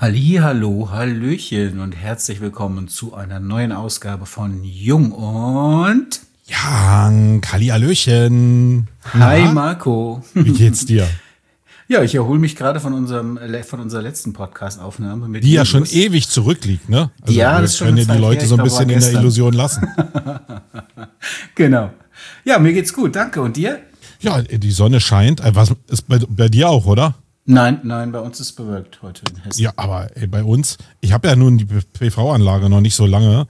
Hallo, Hallöchen und herzlich willkommen zu einer neuen Ausgabe von Jung und Ja, Hallihallöchen. Hi Na, Marco. wie geht's dir? Ja, ich erhole mich gerade von unserer letzten Podcast-Aufnahme mit Die ja schon Julius. ewig zurückliegt, ne? Also Ja, wir das ist schon können eine ja die Zeit her, Leute ich so ein glaube, war bisschen in der gestern. Illusion lassen. Genau. Ja, mir geht's gut, danke. Und dir? Ja, die Sonne scheint. Was ist bei dir auch, oder? Nein, bei uns ist bewölkt heute in Ja, Hessen. aber bei uns, ich habe ja nun die PV-Anlage noch nicht so lange.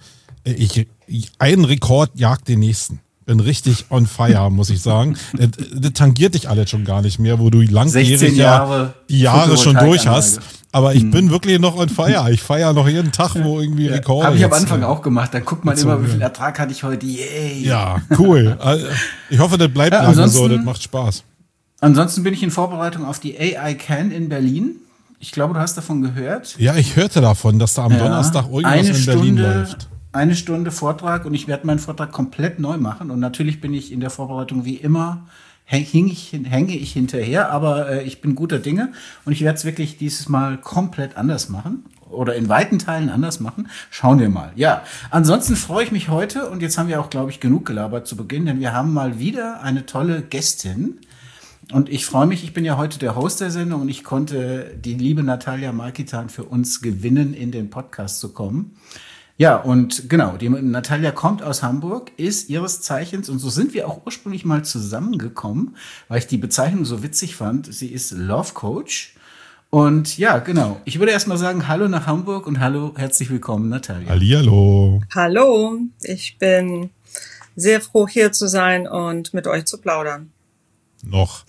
Ein Rekord jagt den nächsten. Bin richtig on fire, muss ich sagen. Das tangiert dich alles schon gar nicht mehr, wo du 16 langjährig ja Jahre die Jahre schon durch hast. Photovoltaikanlage. Aber ich bin wirklich noch on fire. Ich feiere noch jeden Tag, wo irgendwie Ja, Rekorde habe ich am jetzt Anfang auch gemacht. Dann guckt man immer, gezogen wie viel werden. Ertrag hatte ich heute. Yay. Ja, cool. Ich hoffe, das bleibt Ja, lange so. Das macht Spaß. ansonsten bin ich in Vorbereitung auf die AI Can in Berlin. Ich glaube, du hast davon gehört. Ja, ich hörte davon, dass da am Ja, Donnerstag irgendwas in Berlin läuft. eine Stunde Vortrag und ich werde meinen Vortrag komplett neu machen. Und natürlich bin ich in der Vorbereitung wie immer, hänge ich hinterher, aber ich bin guter Dinge und ich werde es wirklich dieses Mal komplett anders machen oder in weiten Teilen anders machen. Schauen wir mal. Ja, ansonsten freue ich mich heute und jetzt haben wir auch, glaube ich, genug gelabert zu Beginn, denn wir haben mal wieder eine tolle Gästin. Und ich freue mich, ich bin ja heute der Host der Sendung und ich konnte die liebe Natalia Markitan für uns gewinnen, in den Podcast zu kommen. Ja, und genau, die Natalia kommt aus Hamburg, ist ihres Zeichens, und so sind wir auch ursprünglich mal zusammengekommen, weil ich die Bezeichnung so witzig fand. Sie ist Love Coach. Und ja, genau. Ich würde erst mal sagen, hallo nach Hamburg und hallo, herzlich willkommen, Natalia. Hallihallo. Hallo, ich bin sehr froh, hier zu sein und mit euch zu plaudern. Noch.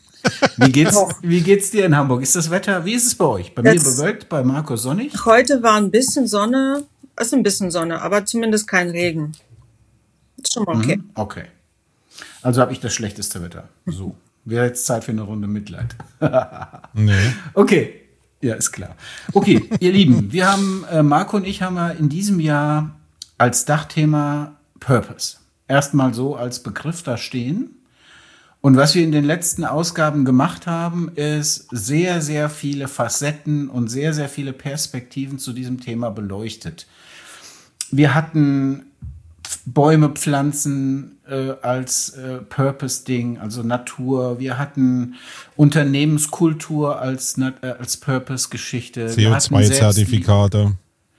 Wie geht's dir in Hamburg? Ist das Wetter, wie ist es bei euch? Bei mir bewölkt, bei Marco sonnig? Heute war ein bisschen Sonne, aber zumindest kein Regen. Ist schon mal okay. Okay. Also habe ich das schlechteste Wetter. So. Wäre jetzt Zeit für eine Runde Mitleid. Nee. Okay. Ja, ist klar. Okay, ihr Lieben, wir haben, Marco und ich haben ja in diesem Jahr als Dachthema Purpose. Erstmal so als Begriff da stehen. Und was wir in den letzten Ausgaben gemacht haben, ist sehr, sehr viele Facetten und sehr, sehr viele Perspektiven zu diesem Thema beleuchtet. Wir hatten Bäume pflanzen als Purpose-Ding, also Natur. Wir hatten Unternehmenskultur als Purpose-Geschichte. CO2-Zertifikate.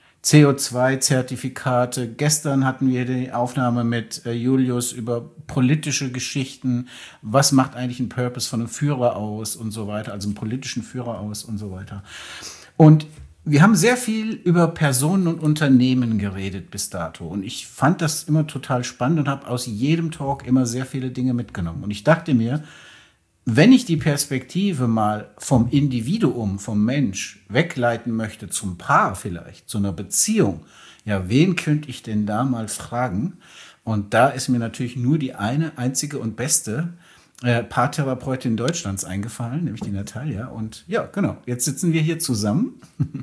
CO2-Zertifikate. Gestern hatten wir die Aufnahme mit Julius über politische Geschichten. Was macht eigentlich ein Purpose von einem Führer aus und so weiter, also einem politischen Führer aus und so weiter. Und wir haben sehr viel über Personen und Unternehmen geredet bis dato. Und ich fand das immer total spannend und habe aus jedem Talk immer sehr viele Dinge mitgenommen. Und ich dachte mir, wenn ich die Perspektive mal vom Individuum, vom Mensch wegleiten möchte zum Paar vielleicht, zu einer Beziehung, ja, wen könnte ich denn da mal fragen? Und da ist mir natürlich nur die eine einzige und beste Paartherapeutin Deutschlands eingefallen, nämlich die Natalia. Und ja, genau, jetzt sitzen wir hier zusammen.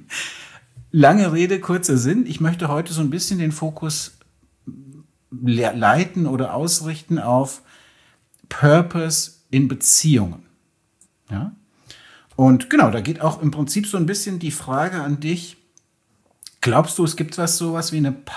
Lange Rede, kurzer Sinn. Ich möchte heute so ein bisschen den Fokus leiten oder ausrichten auf Purpose in Beziehungen. Ja? Und genau, da geht auch im Prinzip so ein bisschen die Frage an dich. Glaubst du, es gibt sowas wie ein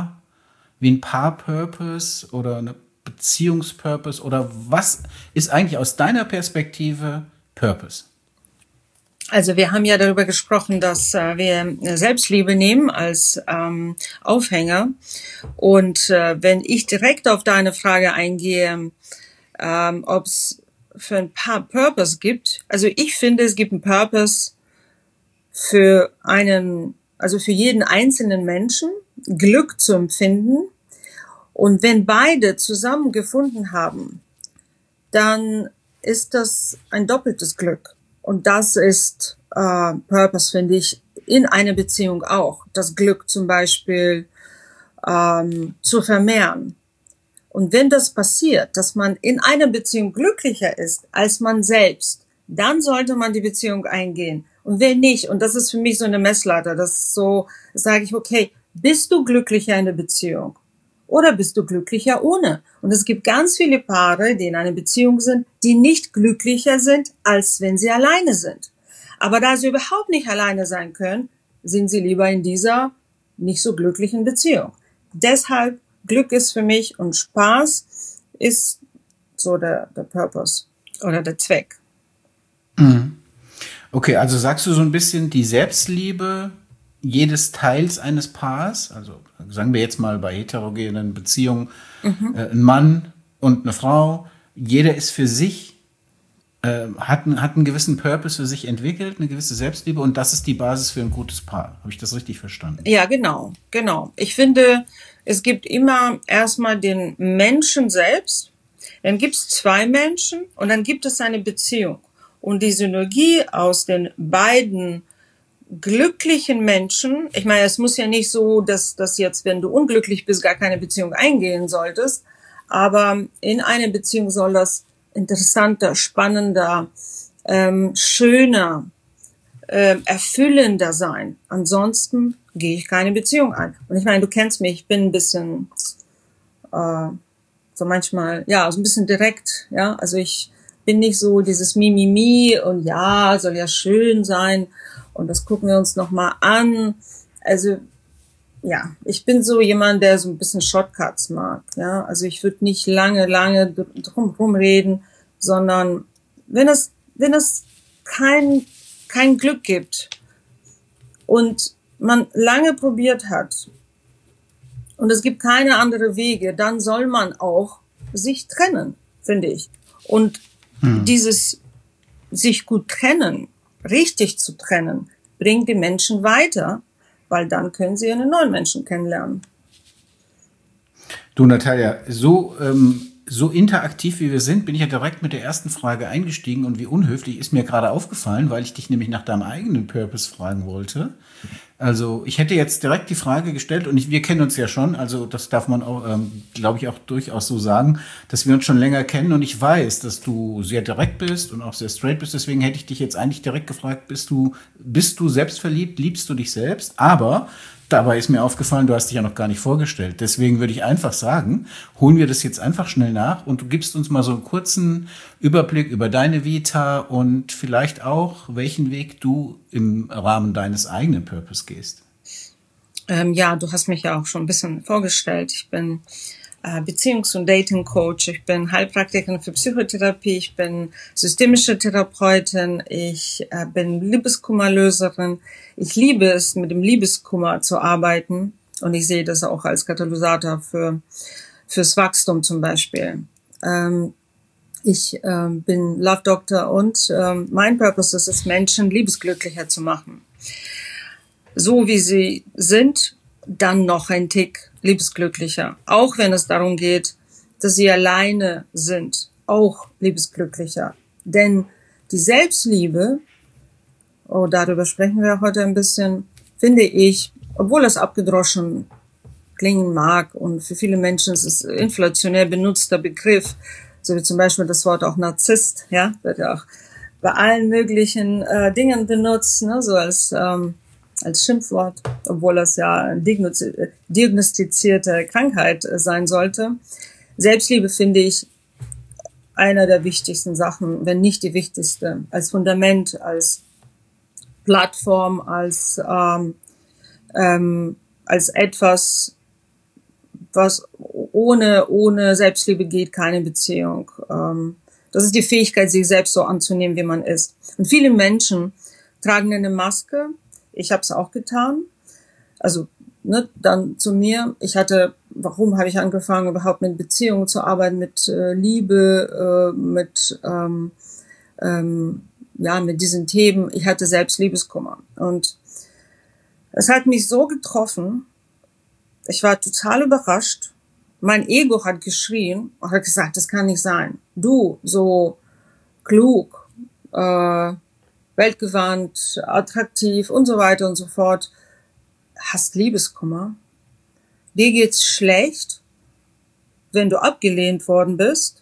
Paar-Purpose oder eine Beziehungspurpose? Oder was ist eigentlich aus deiner Perspektive Purpose? Also wir haben ja darüber gesprochen, dass wir Selbstliebe nehmen als Aufhänger. Und wenn ich direkt auf deine Frage eingehe, ob es für ein Paar Purpose gibt. Also ich finde, es gibt einen Purpose für für jeden einzelnen Menschen, Glück zu empfinden. Und wenn beide zusammengefunden haben, dann ist das ein doppeltes Glück. Und das ist Purpose, finde ich, in einer Beziehung auch. Das Glück zum Beispiel zu vermehren. Und wenn das passiert, dass man in einer Beziehung glücklicher ist als man selbst, dann sollte man die Beziehung eingehen. Und wenn nicht, und das ist für mich so eine Messlatte, das ist so, sage ich, okay, bist du glücklicher in der Beziehung? Oder bist du glücklicher ohne? Und es gibt ganz viele Paare, die in einer Beziehung sind, die nicht glücklicher sind, als wenn sie alleine sind. Aber da sie überhaupt nicht alleine sein können, sind sie lieber in dieser nicht so glücklichen Beziehung. Deshalb Glück ist für mich und Spaß ist so der Purpose oder der Zweck. Okay, also sagst du so ein bisschen die Selbstliebe jedes Teils eines Paars, also sagen wir jetzt mal bei heterogenen Beziehungen, ein Mann und eine Frau, jeder ist für sich, hat einen gewissen Purpose für sich entwickelt, eine gewisse Selbstliebe und das ist die Basis für ein gutes Paar. Habe ich das richtig verstanden? Ja, genau. Ich finde, es gibt immer erstmal den Menschen selbst, dann gibt es zwei Menschen und dann gibt es eine Beziehung. Und die Synergie aus den beiden glücklichen Menschen, ich meine, es muss ja nicht so, dass jetzt, wenn du unglücklich bist, gar keine Beziehung eingehen solltest, aber in eine Beziehung soll das interessanter, spannender, schöner, erfüllender sein. Ansonsten gehe ich keine Beziehung ein. Und ich meine, du kennst mich, ich bin ein bisschen so manchmal, ja, so ein bisschen direkt, ja, also ich bin nicht so dieses Mimimi und ja, soll ja schön sein und das gucken wir uns nochmal an. Also, ja, ich bin so jemand, der so ein bisschen Shortcuts mag, ja, also ich würde nicht lange drum reden, sondern wenn es kein Glück gibt und man lange probiert hat und es gibt keine andere Wege, dann soll man auch sich trennen, finde ich. Und dieses sich gut trennen, richtig zu trennen, bringt die Menschen weiter, weil dann können sie einen neuen Menschen kennenlernen. Du, Natalia, so interaktiv wie wir sind, bin ich ja direkt mit der ersten Frage eingestiegen und wie unhöflich ist mir gerade aufgefallen, weil ich dich nämlich nach deinem eigenen Purpose fragen wollte. Also ich hätte jetzt direkt die Frage gestellt und wir kennen uns ja schon, also das darf man auch, glaube ich, auch durchaus so sagen, dass wir uns schon länger kennen und ich weiß, dass du sehr direkt bist und auch sehr straight bist, deswegen hätte ich dich jetzt eigentlich direkt gefragt, bist du selbstverliebt, liebst du dich selbst, aber dabei ist mir aufgefallen, du hast dich ja noch gar nicht vorgestellt. Deswegen würde ich einfach sagen, holen wir das jetzt einfach schnell nach und du gibst uns mal so einen kurzen Überblick über deine Vita und vielleicht auch, welchen Weg du im Rahmen deines eigenen Purpose gehst. Ja, du hast mich ja auch schon ein bisschen vorgestellt. Ich bin Beziehungs- und Dating-Coach. Ich bin Heilpraktikerin für Psychotherapie. Ich bin systemische Therapeutin. Ich bin Liebeskummerlöserin. Ich liebe es, mit dem Liebeskummer zu arbeiten. Und ich sehe das auch als Katalysator fürs Wachstum zum Beispiel. Ich bin Love Doctor und mein Purpose ist es, Menschen liebesglücklicher zu machen. So wie sie sind, dann noch ein Tick liebesglücklicher. Auch wenn es darum geht, dass sie alleine sind, auch liebesglücklicher. Denn die Selbstliebe, darüber sprechen wir heute ein bisschen, finde ich, obwohl das abgedroschen klingen mag und für viele Menschen ist es inflationär benutzter Begriff, so wie zum Beispiel das Wort auch Narzisst, ja, wird ja auch bei allen möglichen Dingen benutzt, ne, so als Schimpfwort, obwohl das ja eine diagnostizierte Krankheit sein sollte. Selbstliebe finde ich einer der wichtigsten Sachen, wenn nicht die wichtigste, als Fundament, als Plattform, als etwas, was ohne Selbstliebe geht, keine Beziehung. Das ist die Fähigkeit, sich selbst so anzunehmen, wie man ist. Und viele Menschen tragen eine Maske. Ich habe es auch getan. Also dann zu mir. Warum habe ich angefangen, überhaupt mit Beziehungen zu arbeiten, mit Liebe, mit diesen Themen. Ich hatte selbst Liebeskummer. Und es hat mich so getroffen. Ich war total überrascht. Mein Ego hat geschrien und hat gesagt, das kann nicht sein. Du, so klug, weltgewandt, attraktiv und so weiter und so fort, hast Liebeskummer. Dir geht's schlecht, wenn du abgelehnt worden bist.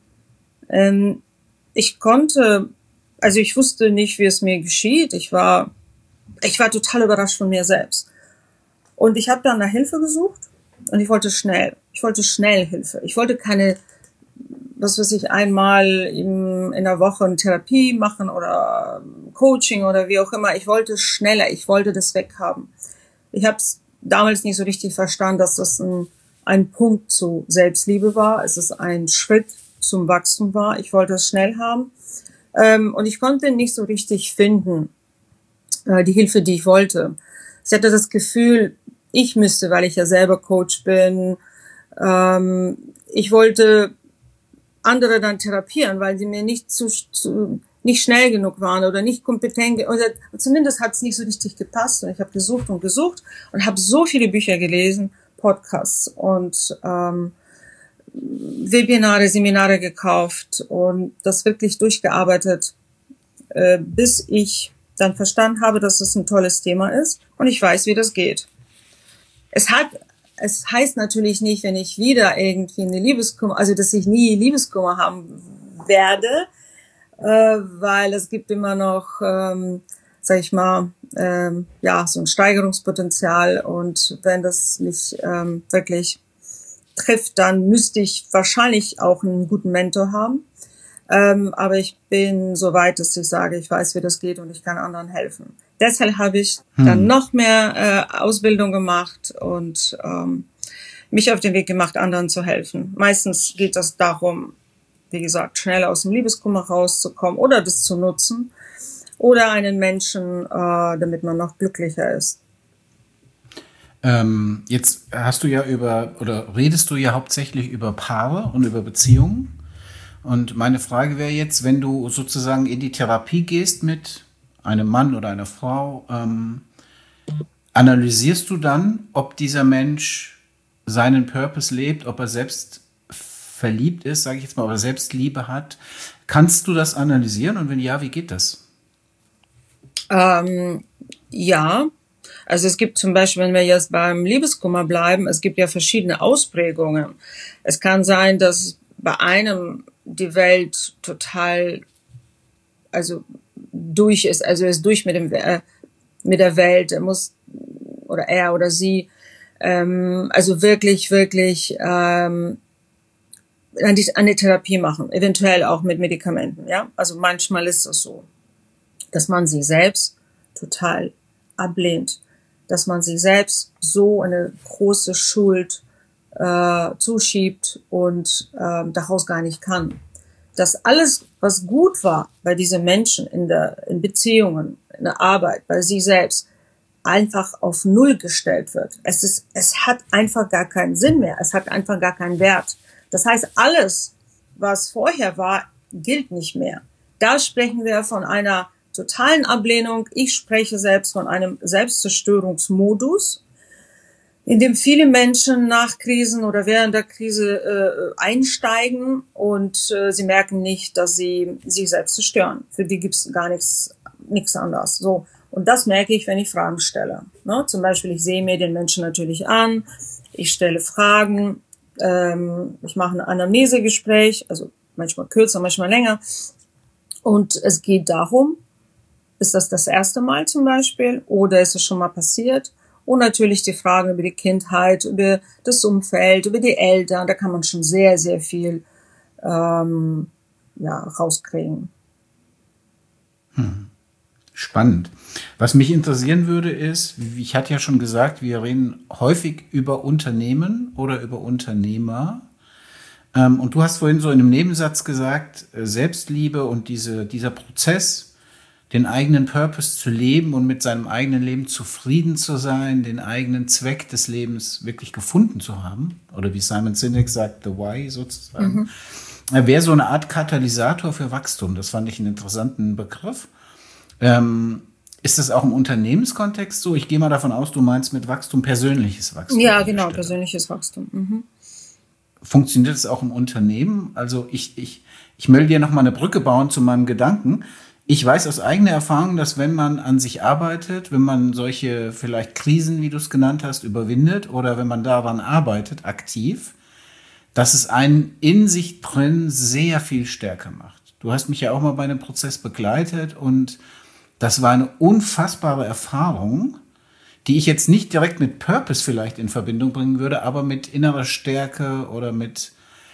Ich wusste nicht, wie es mir geschieht. Ich war total überrascht von mir selbst. Und ich habe dann nach Hilfe gesucht und ich wollte schnell Hilfe. Ich wollte keine was weiß ich, einmal in der Woche eine Therapie machen oder Coaching oder wie auch immer. Ich wollte schneller, ich wollte das weghaben. Ich habe es damals nicht so richtig verstanden, dass das ein Punkt zu Selbstliebe war. Es ist ein Schritt zum Wachstum war. Ich wollte es schnell haben. Und ich konnte nicht so richtig finden, die Hilfe, die ich wollte. Ich hatte das Gefühl, ich müsste, weil ich ja selber Coach bin, ich wollte andere dann therapieren, weil sie mir nicht nicht schnell genug waren oder nicht kompetent, oder zumindest hat es nicht so richtig gepasst. Und ich habe gesucht und habe so viele Bücher gelesen, Podcasts und Webinare, Seminare gekauft und das wirklich durchgearbeitet, bis ich dann verstanden habe, dass es ein tolles Thema ist und ich weiß, wie das geht. Es heißt natürlich nicht, wenn ich wieder irgendwie eine Liebeskummer, also dass ich nie Liebeskummer haben werde, weil es gibt immer noch, sag ich mal, ja, so ein Steigerungspotenzial und wenn das mich wirklich trifft, dann müsste ich wahrscheinlich auch einen guten Mentor haben. Aber ich bin so weit, dass ich sage, ich weiß, wie das geht und ich kann anderen helfen. Deshalb habe ich dann noch mehr Ausbildung gemacht und mich auf den Weg gemacht, anderen zu helfen. Meistens geht es darum, wie gesagt, schnell aus dem Liebeskummer rauszukommen oder das zu nutzen oder einen Menschen, damit man noch glücklicher ist. Jetzt hast du ja redest du ja hauptsächlich über Paare und über Beziehungen. Und meine Frage wäre jetzt, wenn du sozusagen in die Therapie gehst mit einem Mann oder einer Frau, analysierst du dann, ob dieser Mensch seinen Purpose lebt, ob er selbst verliebt ist, sage ich jetzt mal, ob er Selbstliebe hat? Kannst du das analysieren? Und wenn ja, wie geht das? Ja. Also es gibt zum Beispiel, wenn wir jetzt beim Liebeskummer bleiben, es gibt ja verschiedene Ausprägungen. Es kann sein, dass bei einem die Welt total, also durch ist, also er ist durch mit der Welt, er muss, oder er oder sie, also wirklich eine Therapie machen, eventuell auch mit Medikamenten, ja. Also manchmal ist es so, dass man sich selbst total ablehnt, dass man sich selbst so eine große Schuld zuschiebt und daraus gar nicht kann. Dass alles, was gut war bei diesen Menschen in Beziehungen, in der Arbeit, bei sich selbst, einfach auf Null gestellt wird. Es hat einfach gar keinen Sinn mehr. Es hat einfach gar keinen Wert. Das heißt, alles, was vorher war, gilt nicht mehr. Da sprechen wir von einer totalen Ablehnung. Ich spreche selbst von einem Selbstzerstörungsmodus, in dem viele Menschen nach Krisen oder während der Krise einsteigen und sie merken nicht, dass sie sich selbst zerstören. Für die gibt's gar nichts anderes. So. Und das merke ich, wenn ich Fragen stelle. Ne? Zum Beispiel, ich sehe mir den Menschen natürlich an, ich stelle Fragen, ich mache ein Anamnesegespräch, also manchmal kürzer, manchmal länger. Und es geht darum, ist das erste Mal zum Beispiel oder ist es schon mal passiert? Und natürlich die Fragen über die Kindheit, über das Umfeld, über die Eltern, da kann man schon sehr, sehr viel rauskriegen. Spannend. Was mich interessieren würde ist, ich hatte ja schon gesagt, wir reden häufig über Unternehmen oder über Unternehmer. Und du hast vorhin so in einem Nebensatz gesagt, Selbstliebe und dieser Prozess, den eigenen Purpose zu leben und mit seinem eigenen Leben zufrieden zu sein, den eigenen Zweck des Lebens wirklich gefunden zu haben, oder wie Simon Sinek sagt, the why sozusagen, wäre so eine Art Katalysator für Wachstum. Das fand ich einen interessanten Begriff. Ist das auch im Unternehmenskontext so? Ich gehe mal davon aus, du meinst mit Wachstum persönliches Wachstum. Ja, genau, persönliches Wachstum. Mhm. Funktioniert das auch im Unternehmen? Also ich will dir noch mal eine Brücke bauen zu meinem Gedanken. Ich weiß aus eigener Erfahrung, dass wenn man an sich arbeitet, wenn man solche vielleicht Krisen, wie du es genannt hast, überwindet oder wenn man daran arbeitet, aktiv, dass es einen in sich drin sehr viel stärker macht. Du hast mich ja auch mal bei einem Prozess begleitet und das war eine unfassbare Erfahrung, die ich jetzt nicht direkt mit Purpose vielleicht in Verbindung bringen würde, aber mit innerer Stärke oder mit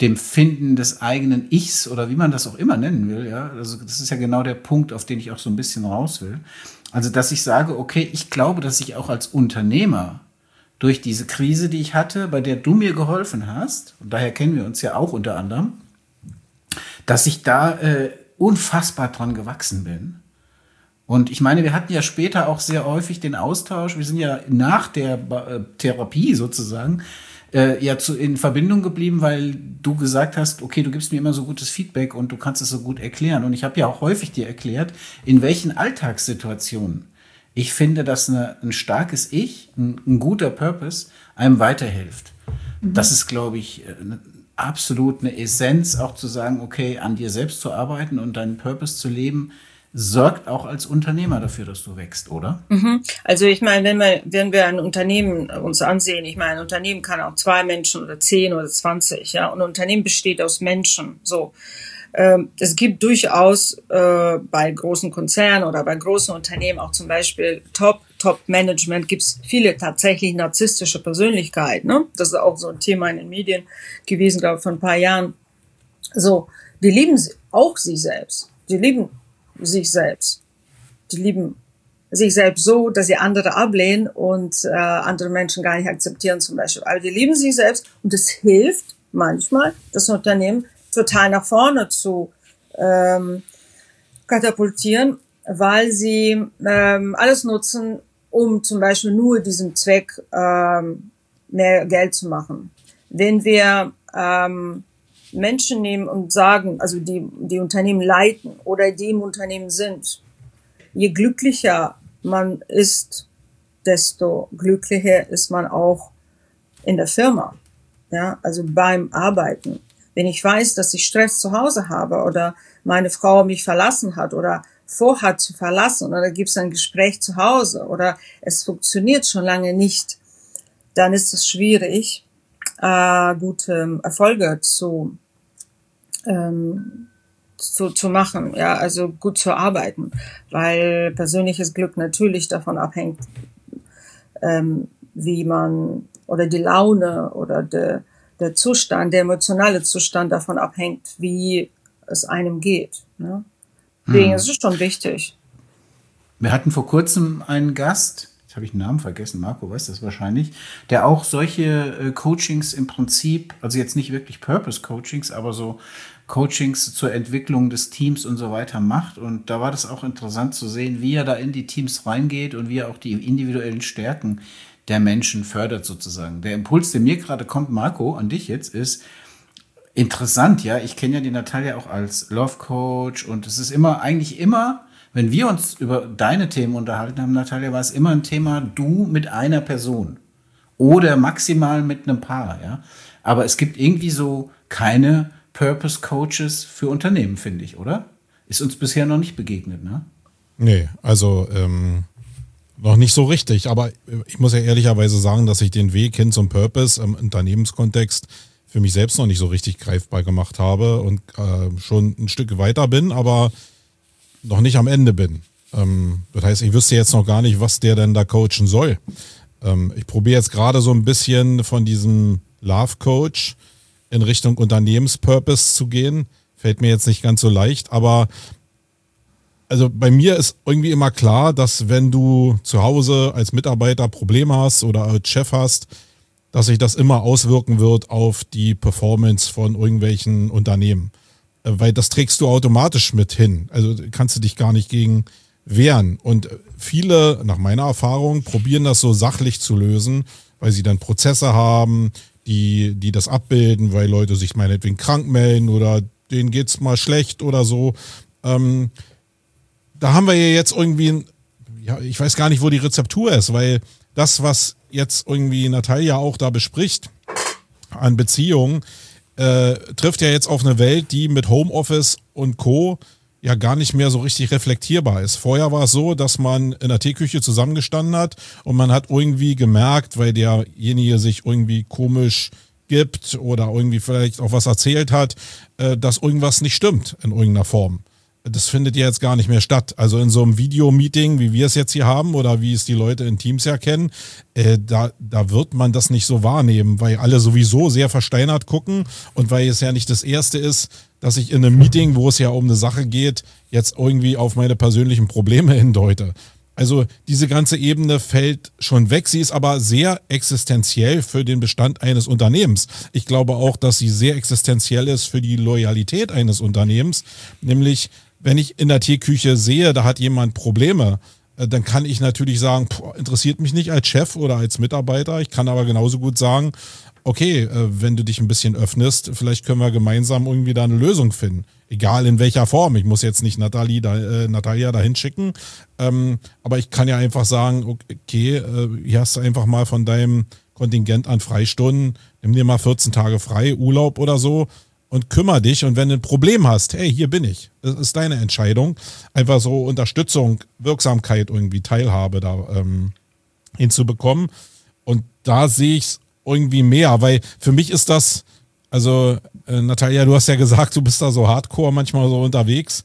dem Finden des eigenen Ichs oder wie man das auch immer nennen will, ja. Also das ist ja genau der Punkt, auf den ich auch so ein bisschen raus will. Also, dass ich sage, okay, ich glaube, dass ich auch als Unternehmer durch diese Krise, die ich hatte, bei der du mir geholfen hast, und daher kennen wir uns ja auch unter anderem, dass ich da unfassbar dran gewachsen bin. Und ich meine, wir hatten ja später auch sehr häufig den Austausch, wir sind ja nach der Therapie sozusagen in Verbindung geblieben, weil du gesagt hast, okay, du gibst mir immer so gutes Feedback und du kannst es so gut erklären. Und ich habe ja auch häufig dir erklärt, in welchen Alltagssituationen ich finde, dass ein starkes Ich, ein guter Purpose einem weiterhilft. Das ist, glaube ich, absolut eine Essenz, auch zu sagen, okay, an dir selbst zu arbeiten und deinen Purpose zu leben, sorgt auch als Unternehmer dafür, dass du wächst, oder? Also ich meine, wenn wir ein Unternehmen uns ansehen, ich meine, ein Unternehmen kann auch 2 Menschen oder 10 oder 20, ja, und ein Unternehmen besteht aus Menschen, so. Es gibt durchaus bei großen Konzernen oder bei großen Unternehmen auch zum Beispiel Top-Management gibt es viele tatsächlich narzisstische Persönlichkeiten. Ne? Das ist auch so ein Thema in den Medien gewesen, glaube ich, vor ein paar Jahren. So, die lieben auch sich selbst. Die lieben sich selbst. Die lieben sich selbst so, dass sie andere ablehnen und andere Menschen gar nicht akzeptieren zum Beispiel. Aber die lieben sich selbst und es hilft manchmal, das Unternehmen total nach vorne zu katapultieren, weil sie alles nutzen, um zum Beispiel nur diesem Zweck mehr Geld zu machen. Wenn wir Menschen nehmen und sagen, also die Unternehmen leiten oder die im Unternehmen sind, je glücklicher man ist, desto glücklicher ist man auch in der Firma, ja, also beim Arbeiten. Wenn ich weiß, dass ich Stress zu Hause habe oder meine Frau mich verlassen hat oder vorhat zu verlassen oder gibt es ein Gespräch zu Hause oder es funktioniert schon lange nicht, dann ist es schwierig, gute Erfolge zu machen, ja, also gut zu arbeiten, weil persönliches Glück natürlich davon abhängt, wie man oder die Laune oder der Zustand, der emotionale Zustand davon abhängt, wie es einem geht. Ne? Deswegen ist es schon wichtig. Wir hatten vor kurzem einen Gast, jetzt habe ich den Namen vergessen, Marco weiß das wahrscheinlich, der auch solche Coachings im Prinzip, also jetzt nicht wirklich Purpose-Coachings, aber so Coachings zur Entwicklung des Teams und so weiter macht. Und da war das auch interessant zu sehen, wie er da in die Teams reingeht und wie er auch die individuellen Stärken der Menschen fördert sozusagen. Der Impuls, der mir gerade kommt, Marco, an dich jetzt, ist interessant, ja. Ich kenne ja die Natalia auch als Love Coach und es ist eigentlich immer, wenn wir uns über deine Themen unterhalten haben, Natalia, war es immer ein Thema, du mit einer Person oder maximal mit einem Paar, ja. Aber es gibt irgendwie so keine Purpose Coaches für Unternehmen, finde ich, oder? Ist uns bisher noch nicht begegnet, ne? Nee, also noch nicht so richtig, aber ich muss ja ehrlicherweise sagen, dass ich den Weg hin zum Purpose im Unternehmenskontext für mich selbst noch nicht so richtig greifbar gemacht habe und schon ein Stück weiter bin, aber noch nicht am Ende bin. Das heißt, ich wüsste jetzt noch gar nicht, was der denn da coachen soll. Ich probiere jetzt gerade so ein bisschen von diesem Love Coach in Richtung Unternehmenspurpose zu gehen. Fällt mir jetzt nicht ganz so leicht, aber also bei mir ist irgendwie immer klar, dass wenn du zu Hause als Mitarbeiter Probleme hast oder als Chef hast, dass sich das immer auswirken wird auf die Performance von irgendwelchen Unternehmen. Weil das trägst du automatisch mit hin. Also kannst du dich gar nicht gegen wehren. Und viele, nach meiner Erfahrung, probieren das so sachlich zu lösen, weil sie dann Prozesse haben, die das abbilden, weil Leute sich meinetwegen krank melden oder denen geht's mal schlecht oder so. Da haben wir ja jetzt irgendwie, ja, ich weiß gar nicht, wo die Rezeptur ist, weil das, was jetzt irgendwie Natalia auch da bespricht an Beziehungen, trifft ja jetzt auf eine Welt, die mit Homeoffice und Co. ja gar nicht mehr so richtig reflektierbar ist. Vorher war es so, dass man in der Teeküche zusammengestanden hat und man hat irgendwie gemerkt, weil derjenige sich irgendwie komisch gibt oder irgendwie vielleicht auch was erzählt hat, dass irgendwas nicht stimmt in irgendeiner Form. das findet ja jetzt gar nicht mehr statt. Also in so einem Videomeeting, wie wir es jetzt hier haben oder wie es die Leute in Teams ja kennen, da wird man das nicht so wahrnehmen, weil alle sowieso sehr versteinert gucken und weil es ja nicht das Erste ist, dass ich in einem Meeting, wo es ja um eine Sache geht, jetzt irgendwie auf meine persönlichen Probleme hindeute. Also diese ganze Ebene fällt schon weg. Sie ist aber sehr existenziell für den Bestand eines Unternehmens. Ich glaube auch, dass sie sehr existenziell ist für die Loyalität eines Unternehmens. Nämlich, wenn ich in der Teeküche sehe, da hat jemand Probleme, dann kann ich natürlich sagen, interessiert mich nicht als Chef oder als Mitarbeiter. Ich kann aber genauso gut sagen, okay, wenn du dich ein bisschen öffnest, vielleicht können wir gemeinsam irgendwie da eine Lösung finden. Egal in welcher Form. Ich muss jetzt nicht Natalia dahin schicken. Aber ich kann ja einfach sagen, okay, hier hast du einfach mal von deinem Kontingent an Freistunden, nimm dir mal 14 Tage frei, Urlaub oder so und kümmere dich. Und wenn du ein Problem hast, hey, hier bin ich. Das ist deine Entscheidung. Einfach so Unterstützung, Wirksamkeit irgendwie, Teilhabe da hinzubekommen. Und da sehe ich es irgendwie mehr, weil für mich ist das, also Natalia, du hast ja gesagt, du bist da so hardcore manchmal so unterwegs.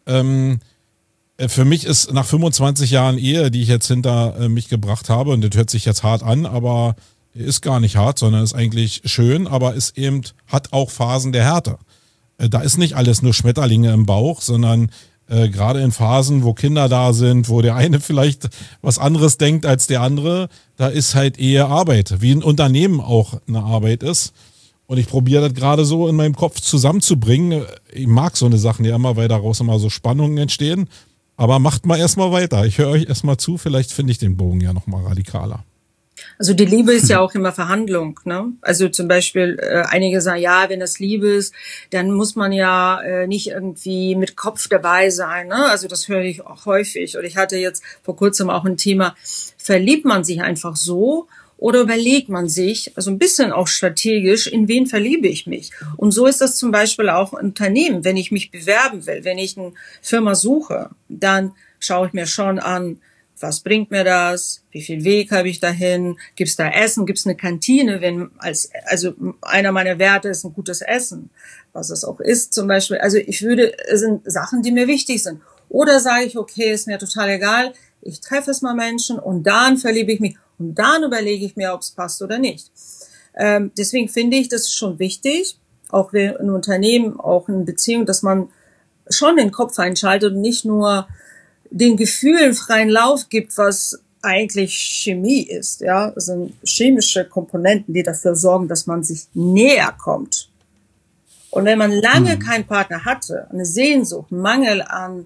Für mich ist nach 25 Jahren Ehe, die ich jetzt hinter mich gebracht habe, und das hört sich jetzt hart an, aber ist gar nicht hart, sondern ist eigentlich schön, aber ist eben, hat auch Phasen der Härte. Da ist nicht alles nur Schmetterlinge im Bauch, sondern gerade in Phasen, wo Kinder da sind, wo der eine vielleicht was anderes denkt als der andere, da ist halt eher Arbeit, wie ein Unternehmen auch eine Arbeit ist. Und ich probiere das gerade so in meinem Kopf zusammenzubringen. Ich mag so eine Sachen ja immer, weil daraus immer so Spannungen entstehen. Aber macht mal erstmal weiter. Ich höre euch erstmal zu, vielleicht finde ich den Bogen ja nochmal radikaler. Also die Liebe ist ja auch immer Verhandlung, ne? Also zum Beispiel, einige sagen, ja, wenn das Liebe ist, dann muss man ja nicht irgendwie mit Kopf dabei sein, ne? Also das höre ich auch häufig. Und ich hatte jetzt vor kurzem auch ein Thema, verliebt man sich einfach so oder überlegt man sich, also ein bisschen auch strategisch, in wen verliebe ich mich? Und so ist das zum Beispiel auch ein Unternehmen. Wenn ich mich bewerben will, wenn ich eine Firma suche, dann schaue ich mir schon an, was bringt mir das? Wie viel Weg habe ich dahin? Gibt's da Essen? Gibt's eine Kantine? Also einer meiner Werte ist ein gutes Essen, was es auch ist zum Beispiel. Also es sind Sachen, die mir wichtig sind. Oder sage ich, okay, ist mir total egal, ich treffe es mal Menschen und dann verliebe ich mich und dann überlege ich mir, ob es passt oder nicht. Deswegen finde ich, das ist schon wichtig, auch in einem Unternehmen, auch in Beziehung, dass man schon den Kopf einschaltet und nicht nur den Gefühlen freien Lauf gibt, was eigentlich Chemie ist, ja. Das sind chemische Komponenten, die dafür sorgen, dass man sich näher kommt. Und wenn man lange keinen Partner hatte, eine Sehnsucht, Mangel an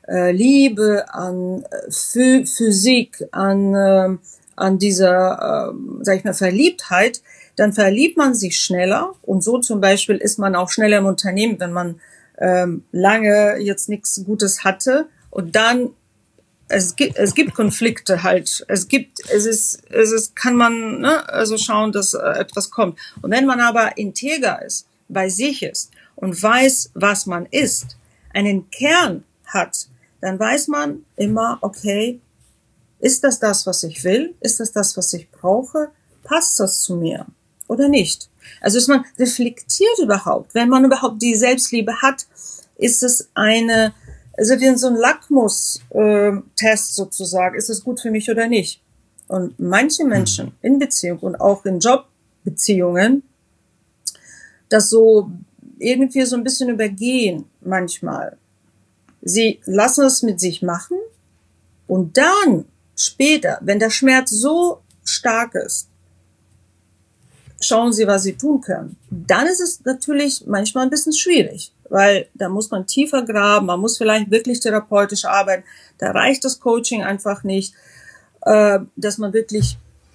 Liebe, an Physik, an dieser, sag ich mal, Verliebtheit, dann verliebt man sich schneller. Und so zum Beispiel ist man auch schneller im Unternehmen, wenn man lange jetzt nichts Gutes hatte. Und dann, es gibt Konflikte halt. Kann man, ne, also schauen, dass etwas kommt. Und wenn man aber integer ist, bei sich ist und weiß, was man ist, einen Kern hat, dann weiß man immer, okay, ist das, was ich will? Ist das, was ich brauche? Passt das zu mir oder nicht? Also ist man reflektiert überhaupt. Wenn man überhaupt die Selbstliebe hat, ist es also wie so ein Lackmus-Test sozusagen. Ist es gut für mich oder nicht? Und manche Menschen in Beziehung und auch in Jobbeziehungen, das so irgendwie so ein bisschen übergehen manchmal. Sie lassen es mit sich machen und dann später, wenn der Schmerz so stark ist, schauen Sie, was Sie tun können. Dann ist es natürlich manchmal ein bisschen schwierig, weil da muss man tiefer graben, man muss vielleicht wirklich therapeutisch arbeiten. Da reicht das Coaching einfach nicht, dass man wirklich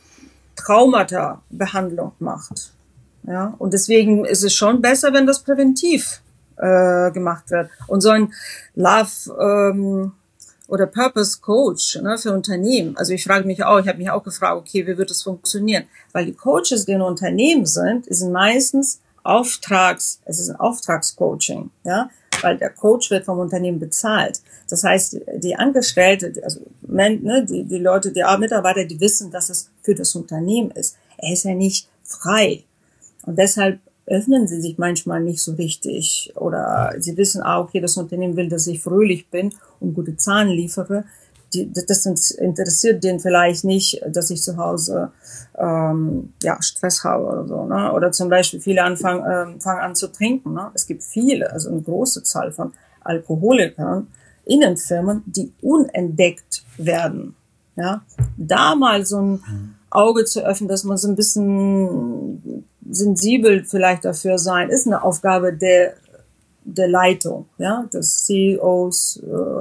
Traumata-Behandlung macht. Ja, und deswegen ist es schon besser, wenn das präventiv gemacht wird. Und so ein Love oder Purpose Coach, ne, für Unternehmen. Also ich habe mich auch gefragt, okay, wie wird das funktionieren? Weil die Coaches, die in Unternehmen sind meistens es ist ein Auftragscoaching, ja, weil der Coach wird vom Unternehmen bezahlt. Das heißt, die Angestellte, also die Leute, die Mitarbeiter, die wissen, dass es für das Unternehmen ist. Er ist ja nicht frei. Und deshalb öffnen sie sich manchmal nicht so richtig oder sie wissen auch, okay, das Unternehmen will, dass ich fröhlich bin und gute Zahlen liefere. Das interessiert den vielleicht nicht, dass ich zu Hause Stress habe oder so. Ne? Oder zum Beispiel viele fangen an zu trinken. Ne? Es gibt viele, also eine große Zahl von Alkoholikern in den Firmen, die unentdeckt werden. Ja? Da mal so ein Auge zu öffnen, dass man so ein bisschen sensibel vielleicht dafür sein, ist eine Aufgabe der Leitung, ja, des CEOs.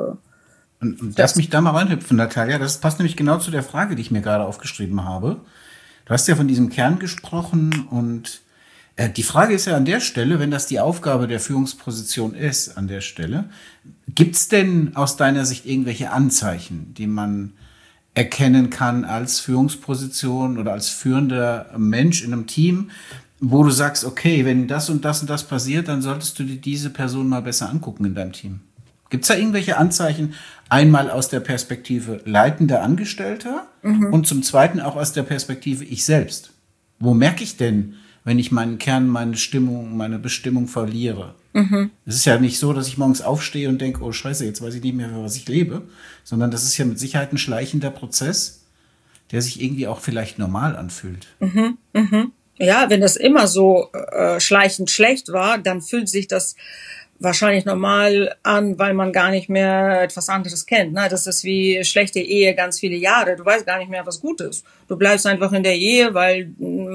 Und lass mich da mal reinhüpfen, Natalia. Das passt nämlich genau zu der Frage, die ich mir gerade aufgeschrieben habe. Du hast ja von diesem Kern gesprochen und die Frage ist ja an der Stelle, wenn das die Aufgabe der Führungsposition ist, an der Stelle, gibt es denn aus deiner Sicht irgendwelche Anzeichen, die man erkennen kann als Führungsposition oder als führender Mensch in einem Team, wo du sagst, okay, wenn das und das und das passiert, dann solltest du dir diese Person mal besser angucken in deinem Team? Gibt es da irgendwelche Anzeichen, einmal aus der Perspektive leitender Angestellter und zum Zweiten auch aus der Perspektive ich selbst? Wo merke ich denn, wenn ich meinen Kern, meine Stimmung, meine Bestimmung verliere? Es ist ja nicht so, dass ich morgens aufstehe und denke, oh Scheiße, jetzt weiß ich nicht mehr, für was ich lebe, sondern das ist ja mit Sicherheit ein schleichender Prozess, der sich irgendwie auch vielleicht normal anfühlt. Ja, wenn das immer so schleichend schlecht war, dann fühlt sich das wahrscheinlich normal an, weil man gar nicht mehr etwas anderes kennt. Ne? Das ist wie schlechte Ehe ganz viele Jahre. Du weißt gar nicht mehr, was gut ist. Du bleibst einfach in der Ehe, weil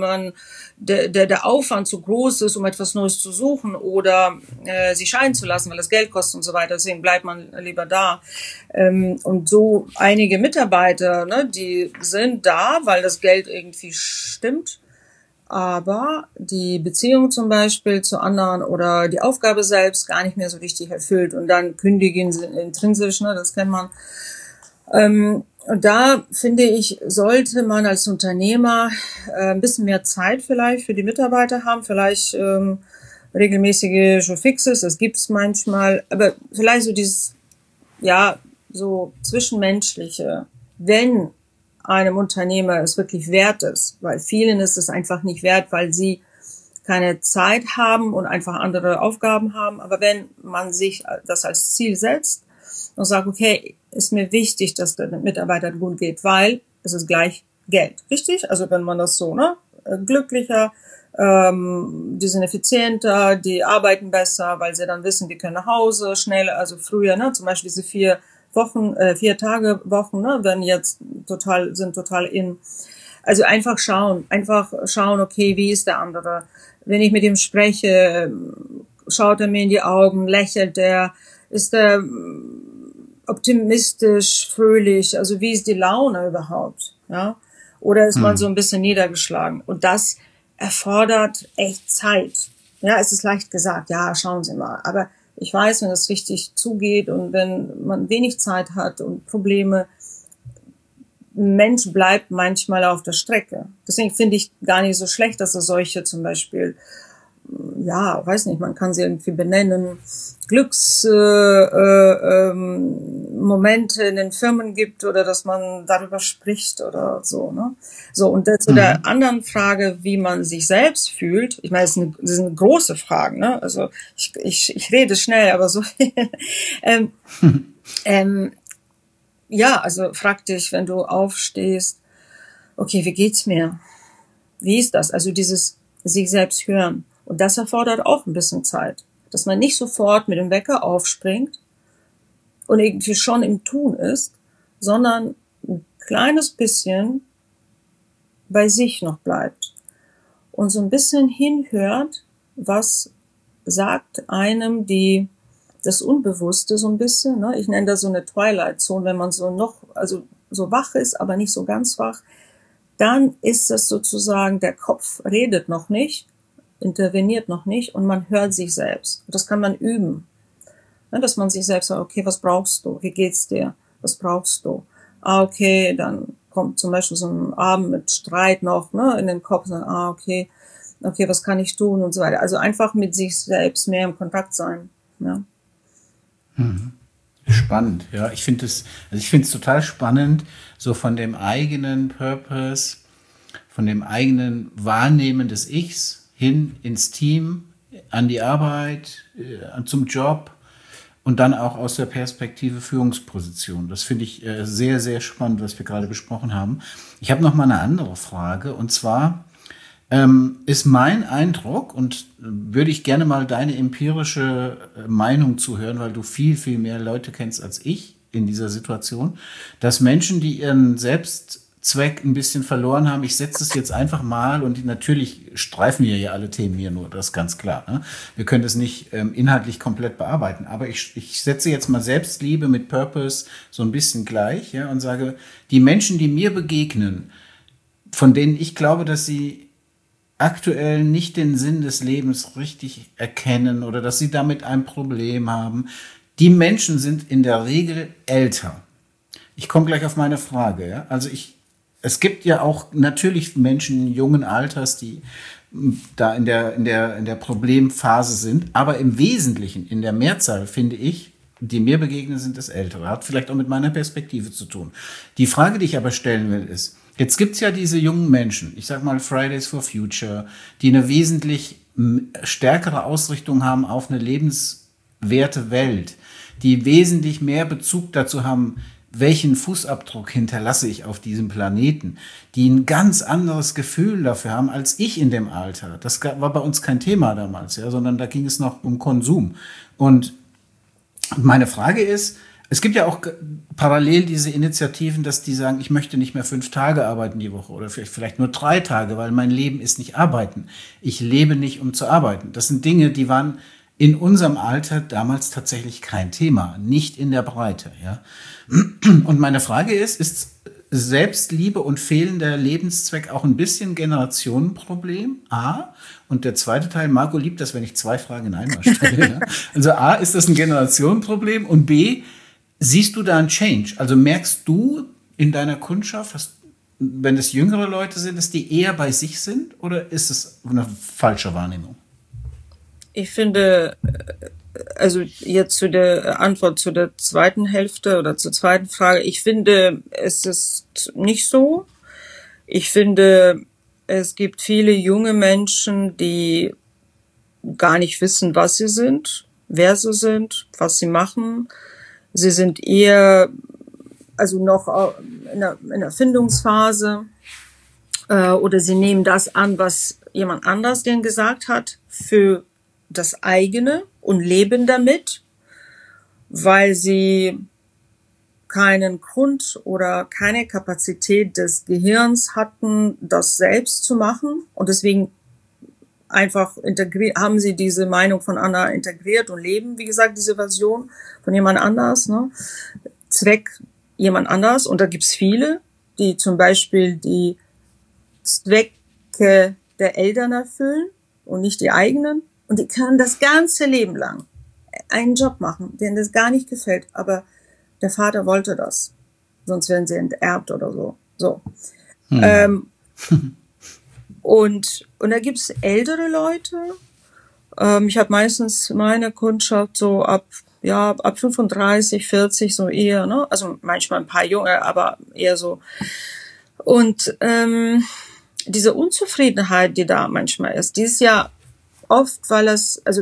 der Aufwand zu groß ist, um etwas Neues zu suchen oder sie scheiden zu lassen, weil das Geld kostet und so weiter. Deswegen bleibt man lieber da. Und so einige Mitarbeiter, ne, die sind da, weil das Geld irgendwie stimmt. Aber die Beziehung zum Beispiel zu anderen oder die Aufgabe selbst gar nicht mehr so richtig erfüllt und dann kündigen sie intrinsisch, ne, das kennt man. Und da finde ich, sollte man als Unternehmer ein bisschen mehr Zeit vielleicht für die Mitarbeiter haben, vielleicht regelmäßige Showfixes, das gibt's manchmal, aber vielleicht so dieses, ja, so zwischenmenschliche, wenn einem Unternehmer es wirklich wert ist, weil vielen ist es einfach nicht wert, weil sie keine Zeit haben und einfach andere Aufgaben haben. Aber wenn man sich das als Ziel setzt und sagt, okay, ist mir wichtig, dass der Mitarbeiter gut geht, weil es ist gleich Geld, richtig? Also wenn man das so, ne, glücklicher, die sind effizienter, die arbeiten besser, weil sie dann wissen, die können nach Hause schneller, also früher, ne, zum Beispiel diese 4 Tage Wochen, ne, werden jetzt total in. Also einfach schauen, okay, wie ist der andere? Wenn ich mit ihm spreche, schaut er mir in die Augen, lächelt er, ist er optimistisch, fröhlich, also wie ist die Laune überhaupt, ja? Oder ist man so ein bisschen niedergeschlagen? Und das erfordert echt Zeit. Ja, es ist leicht gesagt, ja, schauen Sie mal, aber ich weiß, wenn es richtig zugeht und wenn man wenig Zeit hat und Probleme, ein Mensch bleibt manchmal auf der Strecke. Deswegen finde ich gar nicht so schlecht, dass es solche zum Beispiel, ja, weiß nicht, man kann sie irgendwie benennen, Momente in den Firmen gibt oder dass man darüber spricht oder so, ne? So, und zu der anderen Frage, wie man sich selbst fühlt, ich meine, das sind große Fragen, ne? Also ich rede schnell, aber so ja, also frag dich, wenn du aufstehst, okay, wie geht's mir? Wie ist das? Also dieses sich selbst hören. Und das erfordert auch ein bisschen Zeit. Dass man nicht sofort mit dem Wecker aufspringt und irgendwie schon im Tun ist, sondern ein kleines bisschen bei sich noch bleibt. Und so ein bisschen hinhört, was sagt einem das Unbewusste so ein bisschen, ne? Ich nenne das so eine Twilight Zone, wenn man so wach ist, aber nicht so ganz wach, dann ist es sozusagen, der Kopf redet noch nicht, interveniert noch nicht und man hört sich selbst. Das kann man üben, ne? Dass man sich selbst sagt, okay, was brauchst du? Wie geht's dir? Was brauchst du? Okay, dann kommt zum Beispiel so ein Abend mit Streit noch, ne, in den Kopf, und dann, okay, was kann ich tun und so weiter. Also einfach mit sich selbst mehr im Kontakt sein, ja. Spannend, ja. Ich finde es total spannend, so von dem eigenen Purpose, von dem eigenen Wahrnehmen des Ichs hin ins Team, an die Arbeit, zum Job und dann auch aus der Perspektive Führungsposition. Das finde ich sehr, sehr spannend, was wir gerade besprochen haben. Ich habe noch mal eine andere Frage, und zwar ist mein Eindruck, und würde ich gerne mal deine empirische Meinung zuhören, weil du viel, viel mehr Leute kennst als ich in dieser Situation, dass Menschen, die ihren Selbstzweck ein bisschen verloren haben, ich setze es jetzt einfach mal, und natürlich streifen wir ja alle Themen hier nur, das ist ganz klar. Ne? Wir können das nicht inhaltlich komplett bearbeiten, aber ich setze jetzt mal Selbstliebe mit Purpose so ein bisschen gleich, ja, und sage, die Menschen, die mir begegnen, von denen ich glaube, dass sie aktuell nicht den Sinn des Lebens richtig erkennen oder dass sie damit ein Problem haben, die Menschen sind in der Regel älter. Ich komme gleich auf meine Frage. Ja? Also es gibt ja auch natürlich Menschen jungen Alters, die da in der Problemphase sind, aber im Wesentlichen, in der Mehrzahl, finde ich, die mir begegnen, sind es Ältere. Hat vielleicht auch mit meiner Perspektive zu tun. Die Frage, die ich aber stellen will, ist, jetzt gibt's ja diese jungen Menschen, ich sag mal Fridays for Future, die eine wesentlich stärkere Ausrichtung haben auf eine lebenswerte Welt, die wesentlich mehr Bezug dazu haben, welchen Fußabdruck hinterlasse ich auf diesem Planeten, die ein ganz anderes Gefühl dafür haben als ich in dem Alter. Das war bei uns kein Thema damals, ja, sondern da ging es noch um Konsum. Und meine Frage ist, es gibt ja auch parallel diese Initiativen, dass die sagen, ich möchte nicht mehr 5 Tage arbeiten die Woche oder vielleicht nur 3 Tage, weil mein Leben ist nicht arbeiten. Ich lebe nicht, um zu arbeiten. Das sind Dinge, die waren in unserem Alter damals tatsächlich kein Thema, nicht in der Breite. Ja? Und meine Frage ist Selbstliebe und fehlender Lebenszweck auch ein bisschen Generationenproblem? A. Und der zweite Teil, Marco liebt das, wenn ich 2 Fragen in einmal stelle. Ja? Also A, ist das ein Generationenproblem? Und B, siehst du da einen Change? Also merkst du in deiner Kundschaft, wenn es jüngere Leute sind, dass die eher bei sich sind? Oder ist es eine falsche Wahrnehmung? Ich finde, also jetzt zu der Antwort zu der zweiten Hälfte oder zur zweiten Frage, ich finde, es ist nicht so. Ich finde, es gibt viele junge Menschen, die gar nicht wissen, was sie sind, wer sie sind, was sie machen. Sie sind eher, also noch in der Findungsphase, oder sie nehmen das an, was jemand anders denen gesagt hat, für das eigene und leben damit, weil sie keinen Grund oder keine Kapazität des Gehirns hatten, das selbst zu machen, und deswegen einfach haben sie diese Meinung von Anna integriert und leben, wie gesagt, diese Version von jemand anders, ne? Zweck jemand anders. Und da gibt's viele, die zum Beispiel die Zwecke der Eltern erfüllen und nicht die eigenen. Und die können das ganze Leben lang einen Job machen, denen das gar nicht gefällt. Aber der Vater wollte das. Sonst werden sie enterbt oder so. So. Und da gibt's ältere Leute. Ich habe meistens meine Kundschaft so ab 35, 40 so eher, ne? Also manchmal ein paar junge, aber eher so. Und diese Unzufriedenheit, die da manchmal ist, die ist ja oft, weil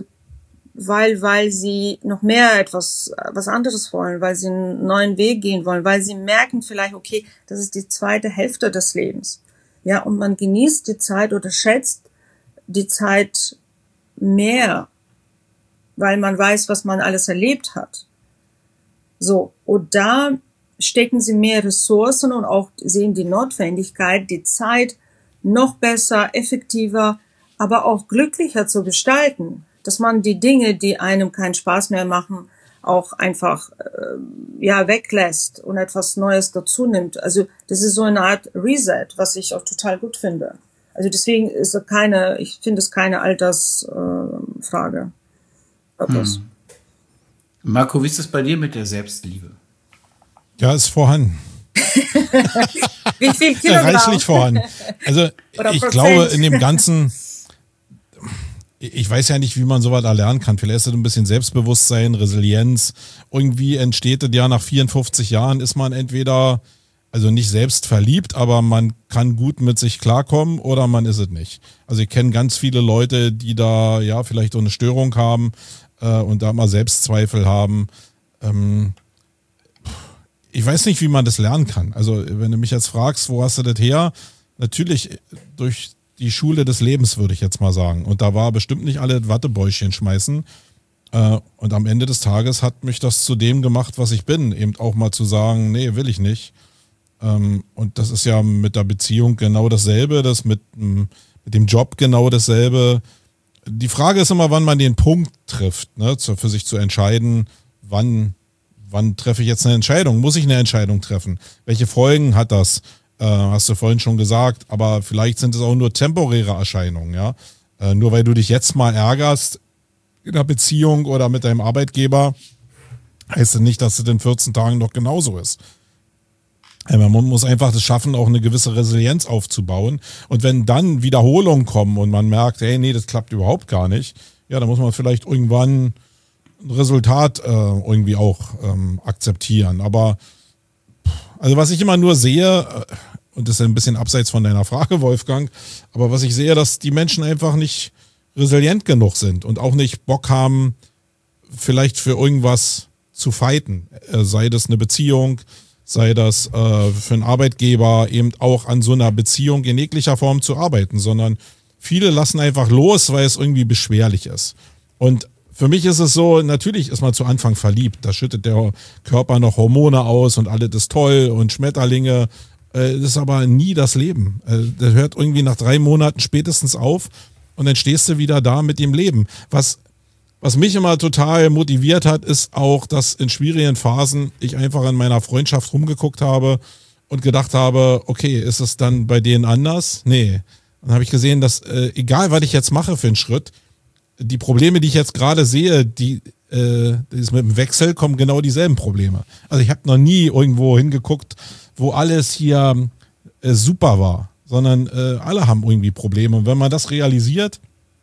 sie noch mehr was anderes wollen, weil sie einen neuen Weg gehen wollen, weil sie merken vielleicht, okay, das ist die zweite Hälfte des Lebens. Ja, und man genießt die Zeit oder schätzt die Zeit mehr, weil man weiß, was man alles erlebt hat. So, und da stecken sie mehr Ressourcen und auch sehen die Notwendigkeit, die Zeit noch besser, effektiver, aber auch glücklicher zu gestalten, dass man die Dinge, die einem keinen Spaß mehr machen, auch einfach weglässt und etwas Neues dazu nimmt. Also das ist so eine Art Reset, was ich auch total gut finde. Also deswegen ist ich finde es keine Altersfrage. Marco, wie ist es bei dir mit der Selbstliebe? Ja, ist vorhanden. Wie viel Kilogramm? Reichlich vorhanden. Also ich glaube, in dem Ganzen, ich weiß ja nicht, wie man sowas erlernen kann. Vielleicht ist das ein bisschen Selbstbewusstsein, Resilienz. Irgendwie entsteht das ja nach 54 Jahren, ist man entweder Also nicht selbst verliebt, aber man kann gut mit sich klarkommen oder man ist es nicht. Also ich kenne ganz viele Leute, die da ja vielleicht so eine Störung haben und da mal Selbstzweifel haben. Ich weiß nicht, wie man das lernen kann. Also wenn du mich jetzt fragst, wo hast du das her? Natürlich durch die Schule des Lebens, würde ich jetzt mal sagen. Und da war bestimmt nicht alle Wattebäuschen schmeißen. Und am Ende des Tages hat mich das zu dem gemacht, was ich bin. Eben auch mal zu sagen, nee, will ich nicht. Und das ist ja mit der Beziehung genau dasselbe, das mit dem Job genau dasselbe. Die Frage ist immer, wann man den Punkt trifft, ne, für sich zu entscheiden, wann treffe ich jetzt eine Entscheidung? Muss ich eine Entscheidung treffen? Welche Folgen hat das? Hast du vorhin schon gesagt, aber vielleicht sind es auch nur temporäre Erscheinungen, ja. Nur weil du dich jetzt mal ärgerst in der Beziehung oder mit deinem Arbeitgeber, heißt das nicht, dass es in 14 Tagen noch genauso ist. Man muss einfach das schaffen, auch eine gewisse Resilienz aufzubauen. Und wenn dann Wiederholungen kommen und man merkt, hey, nee, das klappt überhaupt gar nicht, ja, dann muss man vielleicht irgendwann ein Resultat irgendwie auch akzeptieren. Aber also was ich immer nur sehe, und das ist ein bisschen abseits von deiner Frage, Wolfgang, aber was ich sehe, dass die Menschen einfach nicht resilient genug sind und auch nicht Bock haben, vielleicht für irgendwas zu fighten. Sei das eine Beziehung, sei das für einen Arbeitgeber, eben auch an so einer Beziehung in jeglicher Form zu arbeiten, sondern viele lassen einfach los, weil es irgendwie beschwerlich ist. Und für mich ist es so, natürlich ist man zu Anfang verliebt, da schüttet der Körper noch Hormone aus und alles ist toll und Schmetterlinge, das ist aber nie das Leben. Das hört irgendwie nach 3 Monaten spätestens auf und dann stehst du wieder da mit dem Leben. Was mich immer total motiviert hat, ist auch, dass in schwierigen Phasen ich einfach in meiner Freundschaft rumgeguckt habe und gedacht habe, okay, ist es dann bei denen anders? Nee. Dann habe ich gesehen, dass egal, was ich jetzt mache für einen Schritt, die Probleme, die ich jetzt gerade sehe, die ist mit dem Wechsel kommen genau dieselben Probleme. Also ich habe noch nie irgendwo hingeguckt, wo alles hier super war, sondern alle haben irgendwie Probleme. Und wenn man das realisiert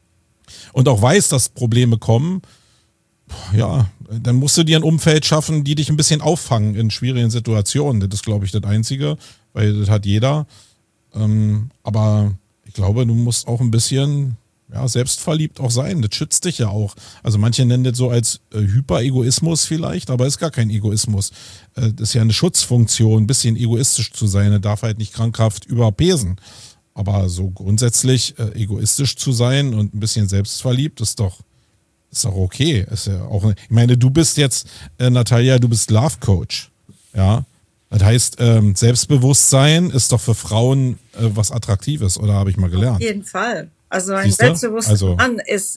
und auch weiß, dass Probleme kommen, ja, dann musst du dir ein Umfeld schaffen, die dich ein bisschen auffangen in schwierigen Situationen. Das ist, glaube ich, das Einzige, weil das hat jeder. Aber ich glaube, du musst auch ein bisschen selbstverliebt auch sein. Das schützt dich ja auch. Also manche nennen das so als Hyper-Egoismus vielleicht, aber ist gar kein Egoismus. Das ist ja eine Schutzfunktion, ein bisschen egoistisch zu sein. Das darf halt nicht krankhaft überpesen. Aber so grundsätzlich egoistisch zu sein und ein bisschen selbstverliebt ist doch okay. Ist ja auch, ich meine, du bist jetzt, Natalia, du bist Love Coach. Ja. Das heißt, Selbstbewusstsein ist doch für Frauen was Attraktives, oder habe ich mal gelernt? Auf jeden Fall. Also ein selbstbewusster Mann ist,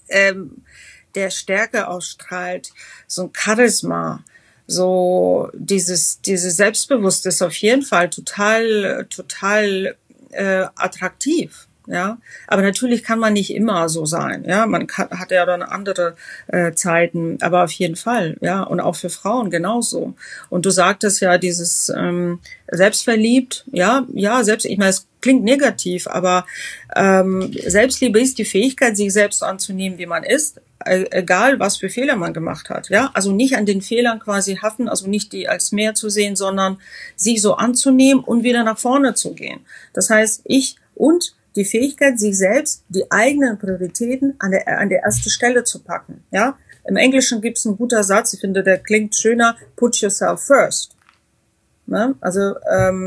der Stärke ausstrahlt, so ein Charisma, so dieses Selbstbewusstsein ist auf jeden Fall total attraktiv. Ja, aber natürlich kann man nicht immer so sein. Ja, hat ja dann andere Zeiten, aber auf jeden Fall. Ja, und auch für Frauen genauso. Und du sagtest ja dieses selbstverliebt. Ja, ich meine, es klingt negativ, aber Selbstliebe ist die Fähigkeit, sich selbst anzunehmen, wie man ist, egal was für Fehler man gemacht hat. Ja, also nicht an den Fehlern quasi haften, also nicht die als mehr zu sehen, sondern sich so anzunehmen und wieder nach vorne zu gehen. Das heißt, die Fähigkeit, sich selbst die eigenen Prioritäten an der erste Stelle zu packen. Ja, im Englischen gibt es einen guten Satz, ich finde, der klingt schöner: Put yourself first. Ne? Also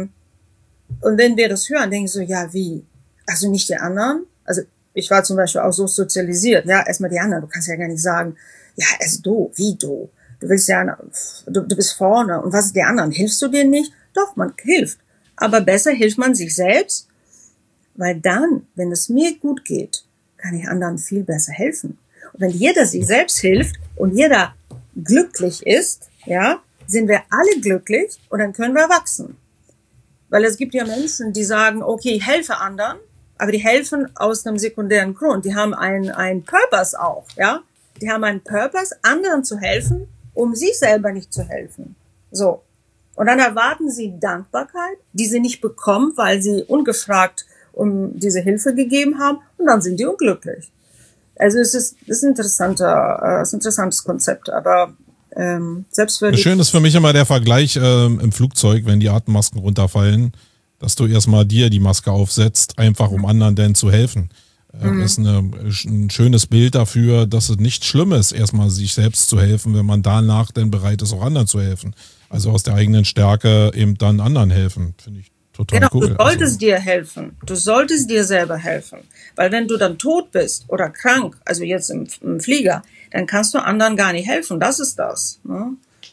und wenn wir das hören, denken wir so, ja, wie? Also nicht die anderen? Also ich war zum Beispiel auch so sozialisiert. Ja, erstmal die anderen. Du kannst ja gar nicht sagen, ja, also du, wie du? Du willst ja, du bist vorne. Und was ist die anderen? Hilfst du denen nicht? Doch, man hilft. Aber besser hilft man sich selbst. Weil dann, wenn es mir gut geht, kann ich anderen viel besser helfen. Und wenn jeder sich selbst hilft und jeder glücklich ist, ja, sind wir alle glücklich und dann können wir wachsen. Weil es gibt ja Menschen, die sagen, okay, ich helfe anderen, aber die helfen aus einem sekundären Grund. Die haben einen Purpose auch, ja. Die haben einen Purpose, anderen zu helfen, um sich selber nicht zu helfen. So. Und dann erwarten sie Dankbarkeit, die sie nicht bekommen, weil sie ungefragt um diese Hilfe gegeben haben, und dann sind die unglücklich. Also es ist ein interessantes Konzept, aber selbstverliebt. Schön ist für mich immer der Vergleich im Flugzeug, wenn die Atemmasken runterfallen, dass du erstmal dir die Maske aufsetzt, einfach um anderen denn zu helfen. Ist ein schönes Bild dafür, dass es nicht schlimm ist, erstmal sich selbst zu helfen, wenn man danach dann bereit ist, auch anderen zu helfen. Also aus der eigenen Stärke eben dann anderen helfen. Finde ich total cool. Du solltest dir helfen. Du solltest dir selber helfen. Weil wenn du dann tot bist oder krank, also jetzt im Flieger, dann kannst du anderen gar nicht helfen. Das ist das. Ne?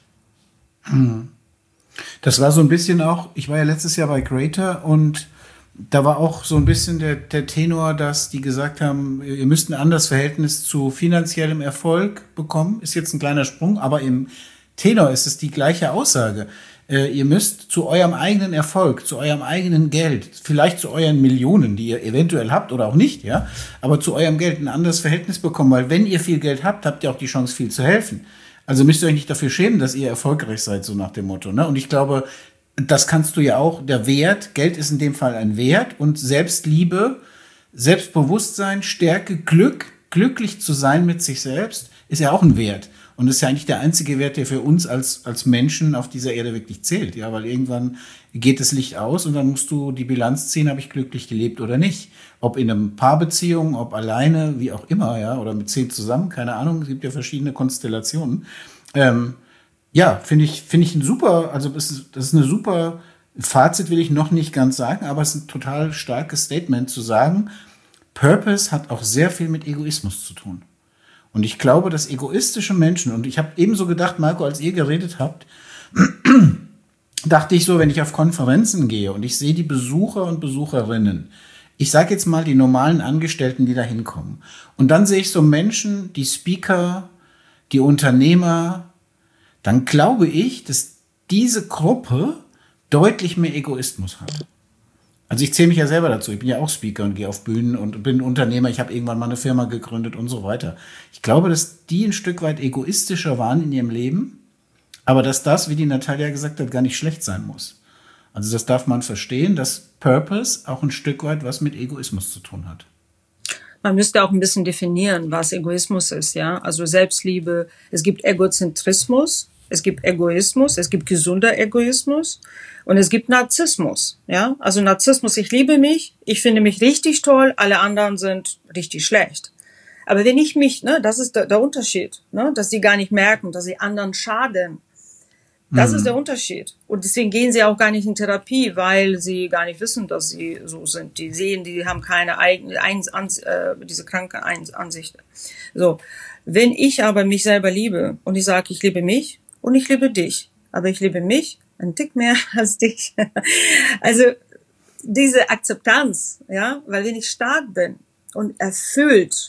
Das war so ein bisschen auch, ich war ja letztes Jahr bei Greater und da war auch so ein bisschen der Tenor, dass die gesagt haben, ihr müsst ein anderes Verhältnis zu finanziellem Erfolg bekommen. Ist jetzt ein kleiner Sprung, aber im Tenor ist es die gleiche Aussage. Ihr müsst zu eurem eigenen Erfolg, zu eurem eigenen Geld, vielleicht zu euren Millionen, die ihr eventuell habt oder auch nicht, ja, aber zu eurem Geld ein anderes Verhältnis bekommen, weil wenn ihr viel Geld habt, habt ihr auch die Chance, viel zu helfen. Also müsst ihr euch nicht dafür schämen, dass ihr erfolgreich seid, so nach dem Motto, ne? Und ich glaube, das kannst du ja auch, der Wert, Geld ist in dem Fall ein Wert und Selbstliebe, Selbstbewusstsein, Stärke, Glück, glücklich zu sein mit sich selbst, ist ja auch ein Wert. Und das ist ja eigentlich der einzige Wert, der für uns als Menschen auf dieser Erde wirklich zählt. Ja, weil irgendwann geht das Licht aus und dann musst du die Bilanz ziehen, habe ich glücklich gelebt oder nicht. Ob in einem Paarbeziehung, ob alleine, wie auch immer, ja, oder mit 10 zusammen, keine Ahnung, es gibt ja verschiedene Konstellationen. Ja, finde ich ein super, also das ist eine super, Fazit will ich noch nicht ganz sagen, aber es ist ein total starkes Statement zu sagen, Purpose hat auch sehr viel mit Egoismus zu tun. Und ich glaube, dass egoistische Menschen, und ich habe ebenso gedacht, Marco, als ihr geredet habt, dachte ich so, wenn ich auf Konferenzen gehe und ich sehe die Besucher und Besucherinnen, ich sage jetzt mal die normalen Angestellten, die da hinkommen, und dann sehe ich so Menschen, die Speaker, die Unternehmer, dann glaube ich, dass diese Gruppe deutlich mehr Egoismus hat. Also ich zähle mich ja selber dazu. Ich bin ja auch Speaker und gehe auf Bühnen und bin Unternehmer. Ich habe irgendwann mal eine Firma gegründet und so weiter. Ich glaube, dass die ein Stück weit egoistischer waren in ihrem Leben, aber dass das, wie die Natalia gesagt hat, gar nicht schlecht sein muss. Also das darf man verstehen, dass Purpose auch ein Stück weit was mit Egoismus zu tun hat. Man müsste auch ein bisschen definieren, was Egoismus ist, ja. Also Selbstliebe, es gibt Egozentrismus, es gibt Egoismus, es gibt gesunder Egoismus und es gibt Narzissmus, ja. Also Narzissmus, ich liebe mich, ich finde mich richtig toll, alle anderen sind richtig schlecht. Aber wenn ich mich, ne, das ist der Unterschied, ne, dass sie gar nicht merken, dass sie anderen schaden. Das ist der Unterschied. Und deswegen gehen sie auch gar nicht in Therapie, weil sie gar nicht wissen, dass sie so sind. Die sehen, die haben keine eigene, diese kranke Ansicht. So. Wenn ich aber mich selber liebe und ich sage, ich liebe mich und ich liebe dich, aber ich liebe mich einen Tick mehr als dich. Also, diese Akzeptanz, ja, weil wenn ich stark bin und erfüllt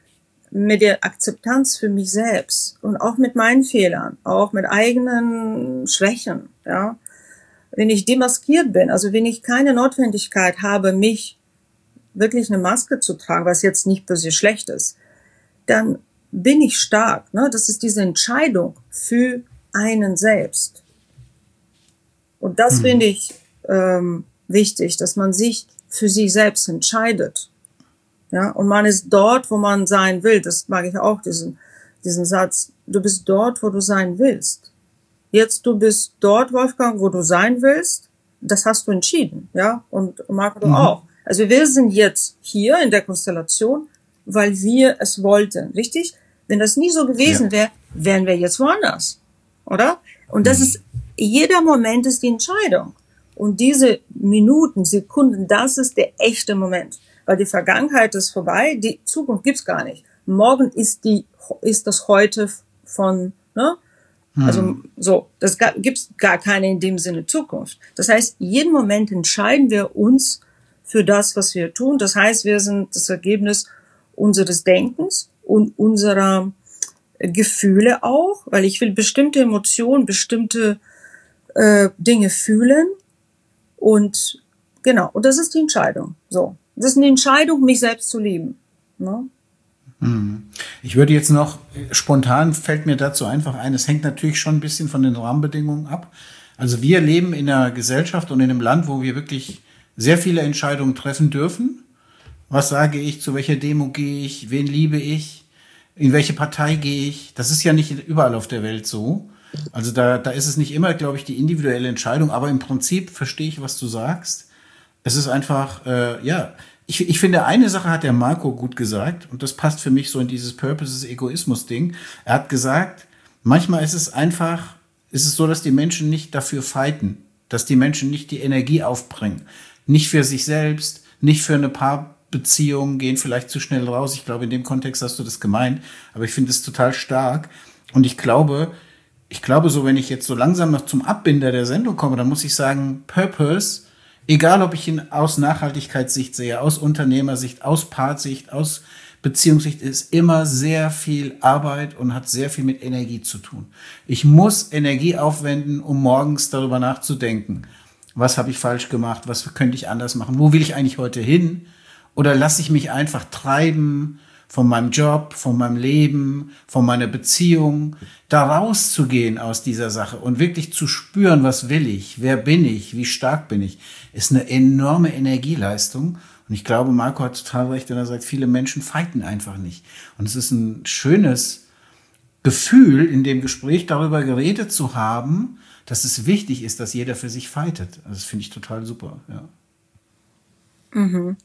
mit der Akzeptanz für mich selbst und auch mit meinen Fehlern, auch mit eigenen Schwächen, ja. Wenn ich demaskiert bin, also wenn ich keine Notwendigkeit habe, mich wirklich eine Maske zu tragen, was jetzt nicht böse schlecht ist, dann bin ich stark, ne? Das ist diese Entscheidung für einen selbst. Und das finde ich wichtig, dass man sich für sich selbst entscheidet. Ja, und man ist dort, wo man sein will. Das mag ich auch, diesen Satz. Du bist dort, wo du sein willst. Jetzt, du bist dort, Wolfgang, wo du sein willst. Das hast du entschieden, ja. Und Marco, du auch. Also wir sind jetzt hier in der Konstellation, weil wir es wollten, richtig? Wenn das nie so gewesen wäre, wären wir jetzt woanders, oder? Und das ist, jeder Moment ist die Entscheidung. Und diese Minuten, Sekunden, das ist der echte Moment. Weil die Vergangenheit ist vorbei, die Zukunft gibt's gar nicht. Morgen ist das Heute von, ne? Also, so, gibt's gar keine in dem Sinne Zukunft. Das heißt, jeden Moment entscheiden wir uns für das, was wir tun. Das heißt, wir sind das Ergebnis unseres Denkens und unserer Gefühle auch, weil ich will bestimmte Emotionen, bestimmte Dinge fühlen und genau, und das ist die Entscheidung, so. Das ist eine Entscheidung, mich selbst zu lieben. Ne? Ich würde jetzt noch, spontan fällt mir dazu einfach ein, es hängt natürlich schon ein bisschen von den Rahmenbedingungen ab. Also wir leben in einer Gesellschaft und in einem Land, wo wir wirklich sehr viele Entscheidungen treffen dürfen. Was sage ich, zu welcher Demo gehe ich, wen liebe ich, In welche Partei gehe ich? Das ist ja nicht überall auf der Welt so. Also da ist es nicht immer, glaube ich, die individuelle Entscheidung, aber im Prinzip verstehe ich, was du sagst. Es ist einfach, ich finde, eine Sache hat der Marco gut gesagt und das passt für mich so in dieses Purposes-Egoismus-Ding. Er hat gesagt, manchmal ist es so, dass die Menschen nicht dafür fighten, dass die Menschen nicht die Energie aufbringen. Nicht für sich selbst, nicht für eine Paarbeziehung, gehen vielleicht zu schnell raus. Ich glaube, in dem Kontext hast du das gemeint, aber ich finde es total stark. Und ich glaube, so, wenn ich jetzt so langsam noch zum Abbinder der Sendung komme, dann muss ich sagen, Purpose, egal ob ich ihn aus Nachhaltigkeitssicht sehe, aus Unternehmersicht, aus Paarsicht, aus Beziehungssicht, ist immer sehr viel Arbeit und hat sehr viel mit Energie zu tun. Ich muss Energie aufwenden, um morgens darüber nachzudenken. Was habe ich falsch gemacht? Was könnte ich anders machen? Wo will ich eigentlich heute hin? Oder lasse ich mich einfach treiben von meinem Job, von meinem Leben, von meiner Beziehung, da rauszugehen aus dieser Sache und wirklich zu spüren, was will ich, wer bin ich, wie stark bin ich, ist eine enorme Energieleistung. Und ich glaube, Marco hat total recht, wenn er sagt, viele Menschen fighten einfach nicht. Und es ist ein schönes Gefühl, in dem Gespräch darüber geredet zu haben, dass es wichtig ist, dass jeder für sich fightet. Also das finde ich total super, ja. Mhm.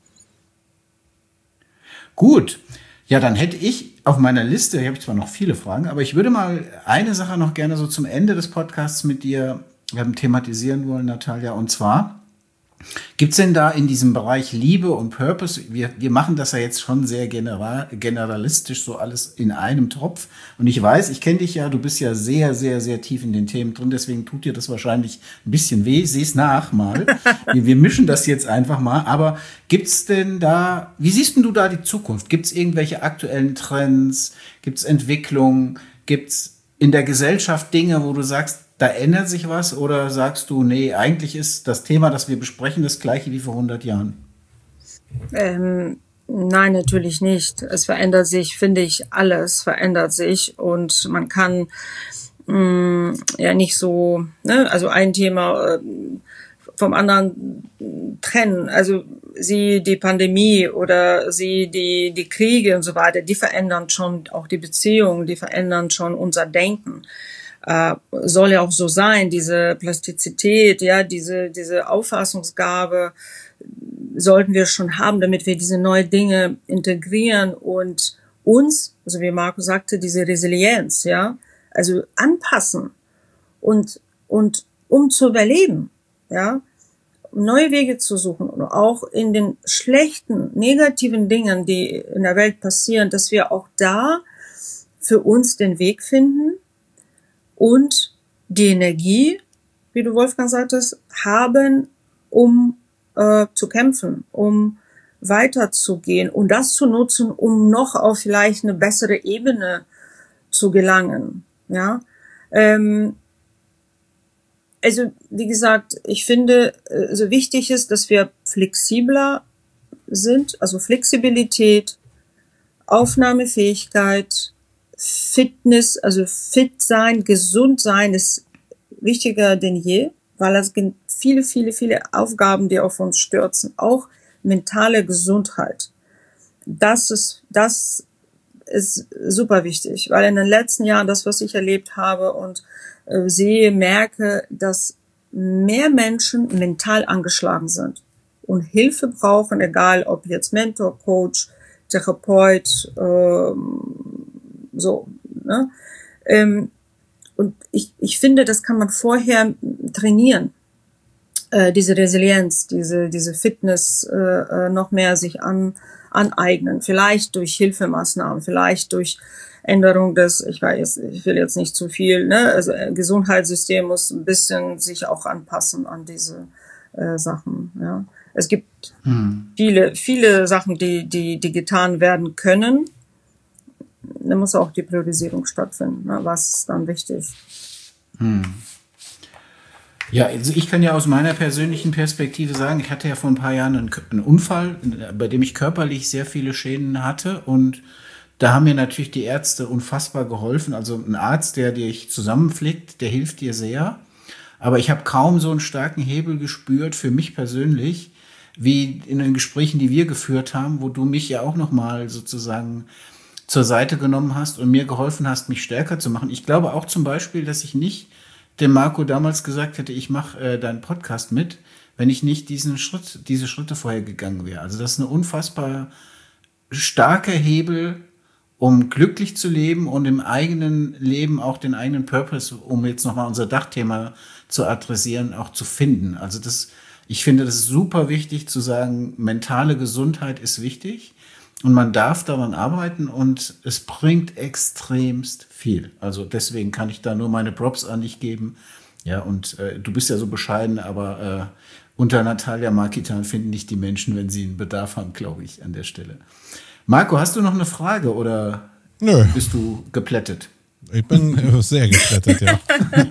Gut, ja, dann hätte ich auf meiner Liste, hier habe ich zwar noch viele Fragen, aber ich würde mal eine Sache noch gerne so zum Ende des Podcasts mit dir thematisieren wollen, Natalia, und zwar, gibt's denn da in diesem Bereich Liebe und Purpose, wir machen das ja jetzt schon sehr generalistisch, so alles in einem Topf. Und ich weiß, ich kenne dich ja, du bist ja sehr, sehr, sehr tief in den Themen drin, deswegen tut dir das wahrscheinlich ein bisschen weh. Seh's nach mal. Wir mischen das jetzt einfach mal. Aber gibt's denn da, wie siehst denn du da die Zukunft? Gibt's irgendwelche aktuellen Trends? Gibt's Entwicklungen? Gibt's in der Gesellschaft Dinge, wo du sagst, da ändert sich was, oder sagst du, nee, eigentlich ist das Thema, das wir besprechen, das gleiche wie vor 100 Jahren? Nein, natürlich nicht. Es verändert sich, finde ich, alles verändert sich und man kann ja nicht so, ne, also ein Thema vom anderen trennen. Also die Pandemie oder die Kriege und so weiter, die verändern schon auch die Beziehungen, die verändern schon unser Denken. Soll ja auch so sein, diese Plastizität, ja, diese Auffassungsgabe sollten wir schon haben, damit wir diese neuen Dinge integrieren und uns, also wie Marco sagte, diese Resilienz, ja, also anpassen und um zu überleben, ja, neue Wege zu suchen und auch in den schlechten, negativen Dingen, die in der Welt passieren, dass wir auch da für uns den Weg finden und die Energie, wie du Wolfgang sagtest, haben, um zu kämpfen, um weiterzugehen und das zu nutzen, um noch auf vielleicht eine bessere Ebene zu gelangen. Ja, also wie gesagt, ich finde, so wichtig ist, dass wir flexibler sind, also Flexibilität, Aufnahmefähigkeit, Fitness, also fit sein, gesund sein ist wichtiger denn je, weil es gibt viele Aufgaben, die auf uns stürzen, auch mentale Gesundheit. Das ist super wichtig, weil in den letzten Jahren das, was ich erlebt habe und merke, dass mehr Menschen mental angeschlagen sind und Hilfe brauchen, egal ob jetzt Mentor, Coach, Therapeut, so, ne? Und ich finde, das kann man vorher trainieren, diese Resilienz, diese Fitness noch mehr sich aneignen, vielleicht durch Hilfemaßnahmen, vielleicht durch Änderung ich will jetzt nicht zu viel, ne? Also Gesundheitssystem muss ein bisschen sich auch anpassen an diese Sachen, ja. Es gibt viele Sachen, die getan werden können. Da muss auch die Priorisierung stattfinden. Ne? Was ist dann wichtig? Ja, also ich kann ja aus meiner persönlichen Perspektive sagen, ich hatte ja vor ein paar Jahren einen Unfall, bei dem ich körperlich sehr viele Schäden hatte, und da haben mir natürlich die Ärzte unfassbar geholfen. Also ein Arzt, der dich zusammenflickt, der hilft dir sehr. Aber ich habe kaum so einen starken Hebel gespürt für mich persönlich, wie in den Gesprächen, die wir geführt haben, wo du mich ja auch nochmal sozusagen zur Seite genommen hast und mir geholfen hast, mich stärker zu machen. Ich glaube auch zum Beispiel, dass ich nicht dem Marco damals gesagt hätte, ich mache deinen Podcast mit, wenn ich nicht diese Schritte vorher gegangen wäre. Also das ist eine unfassbar starker Hebel, um glücklich zu leben und im eigenen Leben auch den eigenen Purpose, um jetzt nochmal unser Dachthema zu adressieren, auch zu finden. Also ich finde, das ist super wichtig zu sagen, mentale Gesundheit ist wichtig und man darf daran arbeiten und es bringt extremst viel. Also deswegen kann ich da nur meine Props an dich geben. Ja, und du bist ja so bescheiden, aber unter Natalia Markitan finden dich die Menschen, wenn sie einen Bedarf haben, glaube ich, an der Stelle. Marco, hast du noch eine Frage oder Nö. Bist du geplättet? Ich bin sehr geplättet, ja.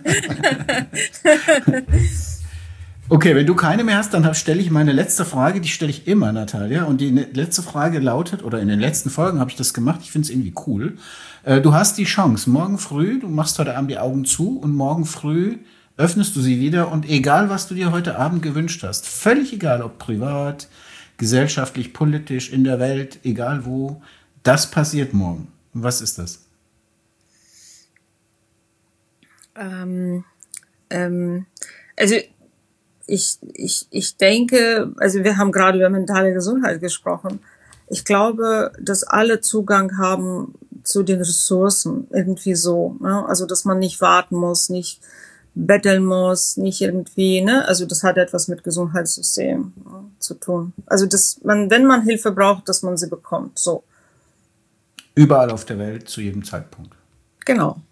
Okay, wenn du keine mehr hast, dann stelle ich meine letzte Frage, die stelle ich immer, Natalia. Und die letzte Frage lautet, oder in den letzten Folgen habe ich das gemacht, ich finde es irgendwie cool. Du hast die Chance, morgen früh, du machst heute Abend die Augen zu und morgen früh öffnest du sie wieder und egal, was du dir heute Abend gewünscht hast, völlig egal, ob privat, gesellschaftlich, politisch, in der Welt, egal wo, das passiert morgen. Was ist das? Also ich denke, also wir haben gerade über mentale Gesundheit gesprochen. Ich glaube, dass alle Zugang haben zu den Ressourcen, irgendwie so. Ne? Also, dass man nicht warten muss, nicht betteln muss, nicht irgendwie, ne? Also, das hat etwas mit Gesundheitssystem zu tun. Also, dass man, wenn man Hilfe braucht, dass man sie bekommt, so. Überall auf der Welt, zu jedem Zeitpunkt. Genau.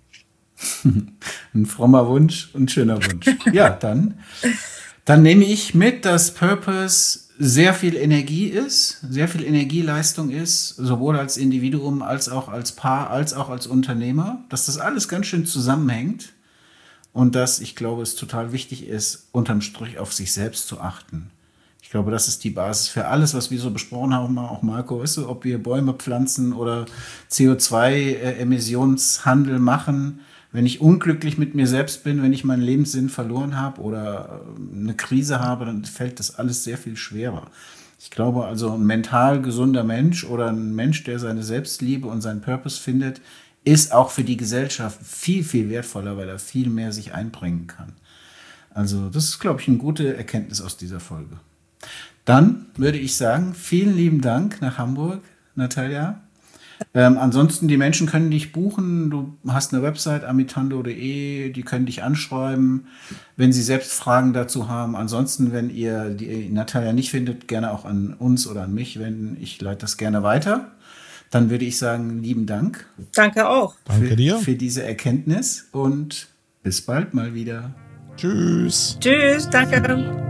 Ein frommer Wunsch und schöner Wunsch. Ja, dann nehme ich mit, dass Purpose sehr viel Energie ist, sehr viel Energieleistung ist, sowohl als Individuum, als auch als Paar, als auch als Unternehmer, dass das alles ganz schön zusammenhängt und dass, ich glaube, es total wichtig ist, unterm Strich auf sich selbst zu achten. Ich glaube, das ist die Basis für alles, was wir so besprochen haben, auch Marco, weißt du, ob wir Bäume pflanzen oder CO2-Emissionshandel machen. Wenn ich unglücklich mit mir selbst bin, wenn ich meinen Lebenssinn verloren habe oder eine Krise habe, dann fällt das alles sehr viel schwerer. Ich glaube also, ein mental gesunder Mensch oder ein Mensch, der seine Selbstliebe und seinen Purpose findet, ist auch für die Gesellschaft viel, viel wertvoller, weil er viel mehr sich einbringen kann. Also das ist, glaube ich, eine gute Erkenntnis aus dieser Folge. Dann würde ich sagen, vielen lieben Dank nach Hamburg, Natalia. Ansonsten, die Menschen können dich buchen. Du hast eine Website, amitando.de, die können dich anschreiben, wenn sie selbst Fragen dazu haben. Ansonsten, wenn ihr die Natalia nicht findet, gerne auch an uns oder an mich wenden. Ich leite das gerne weiter. Dann würde ich sagen, lieben Dank. Danke auch. Danke dir. Für diese Erkenntnis und bis bald mal wieder. Tschüss. Tschüss, danke.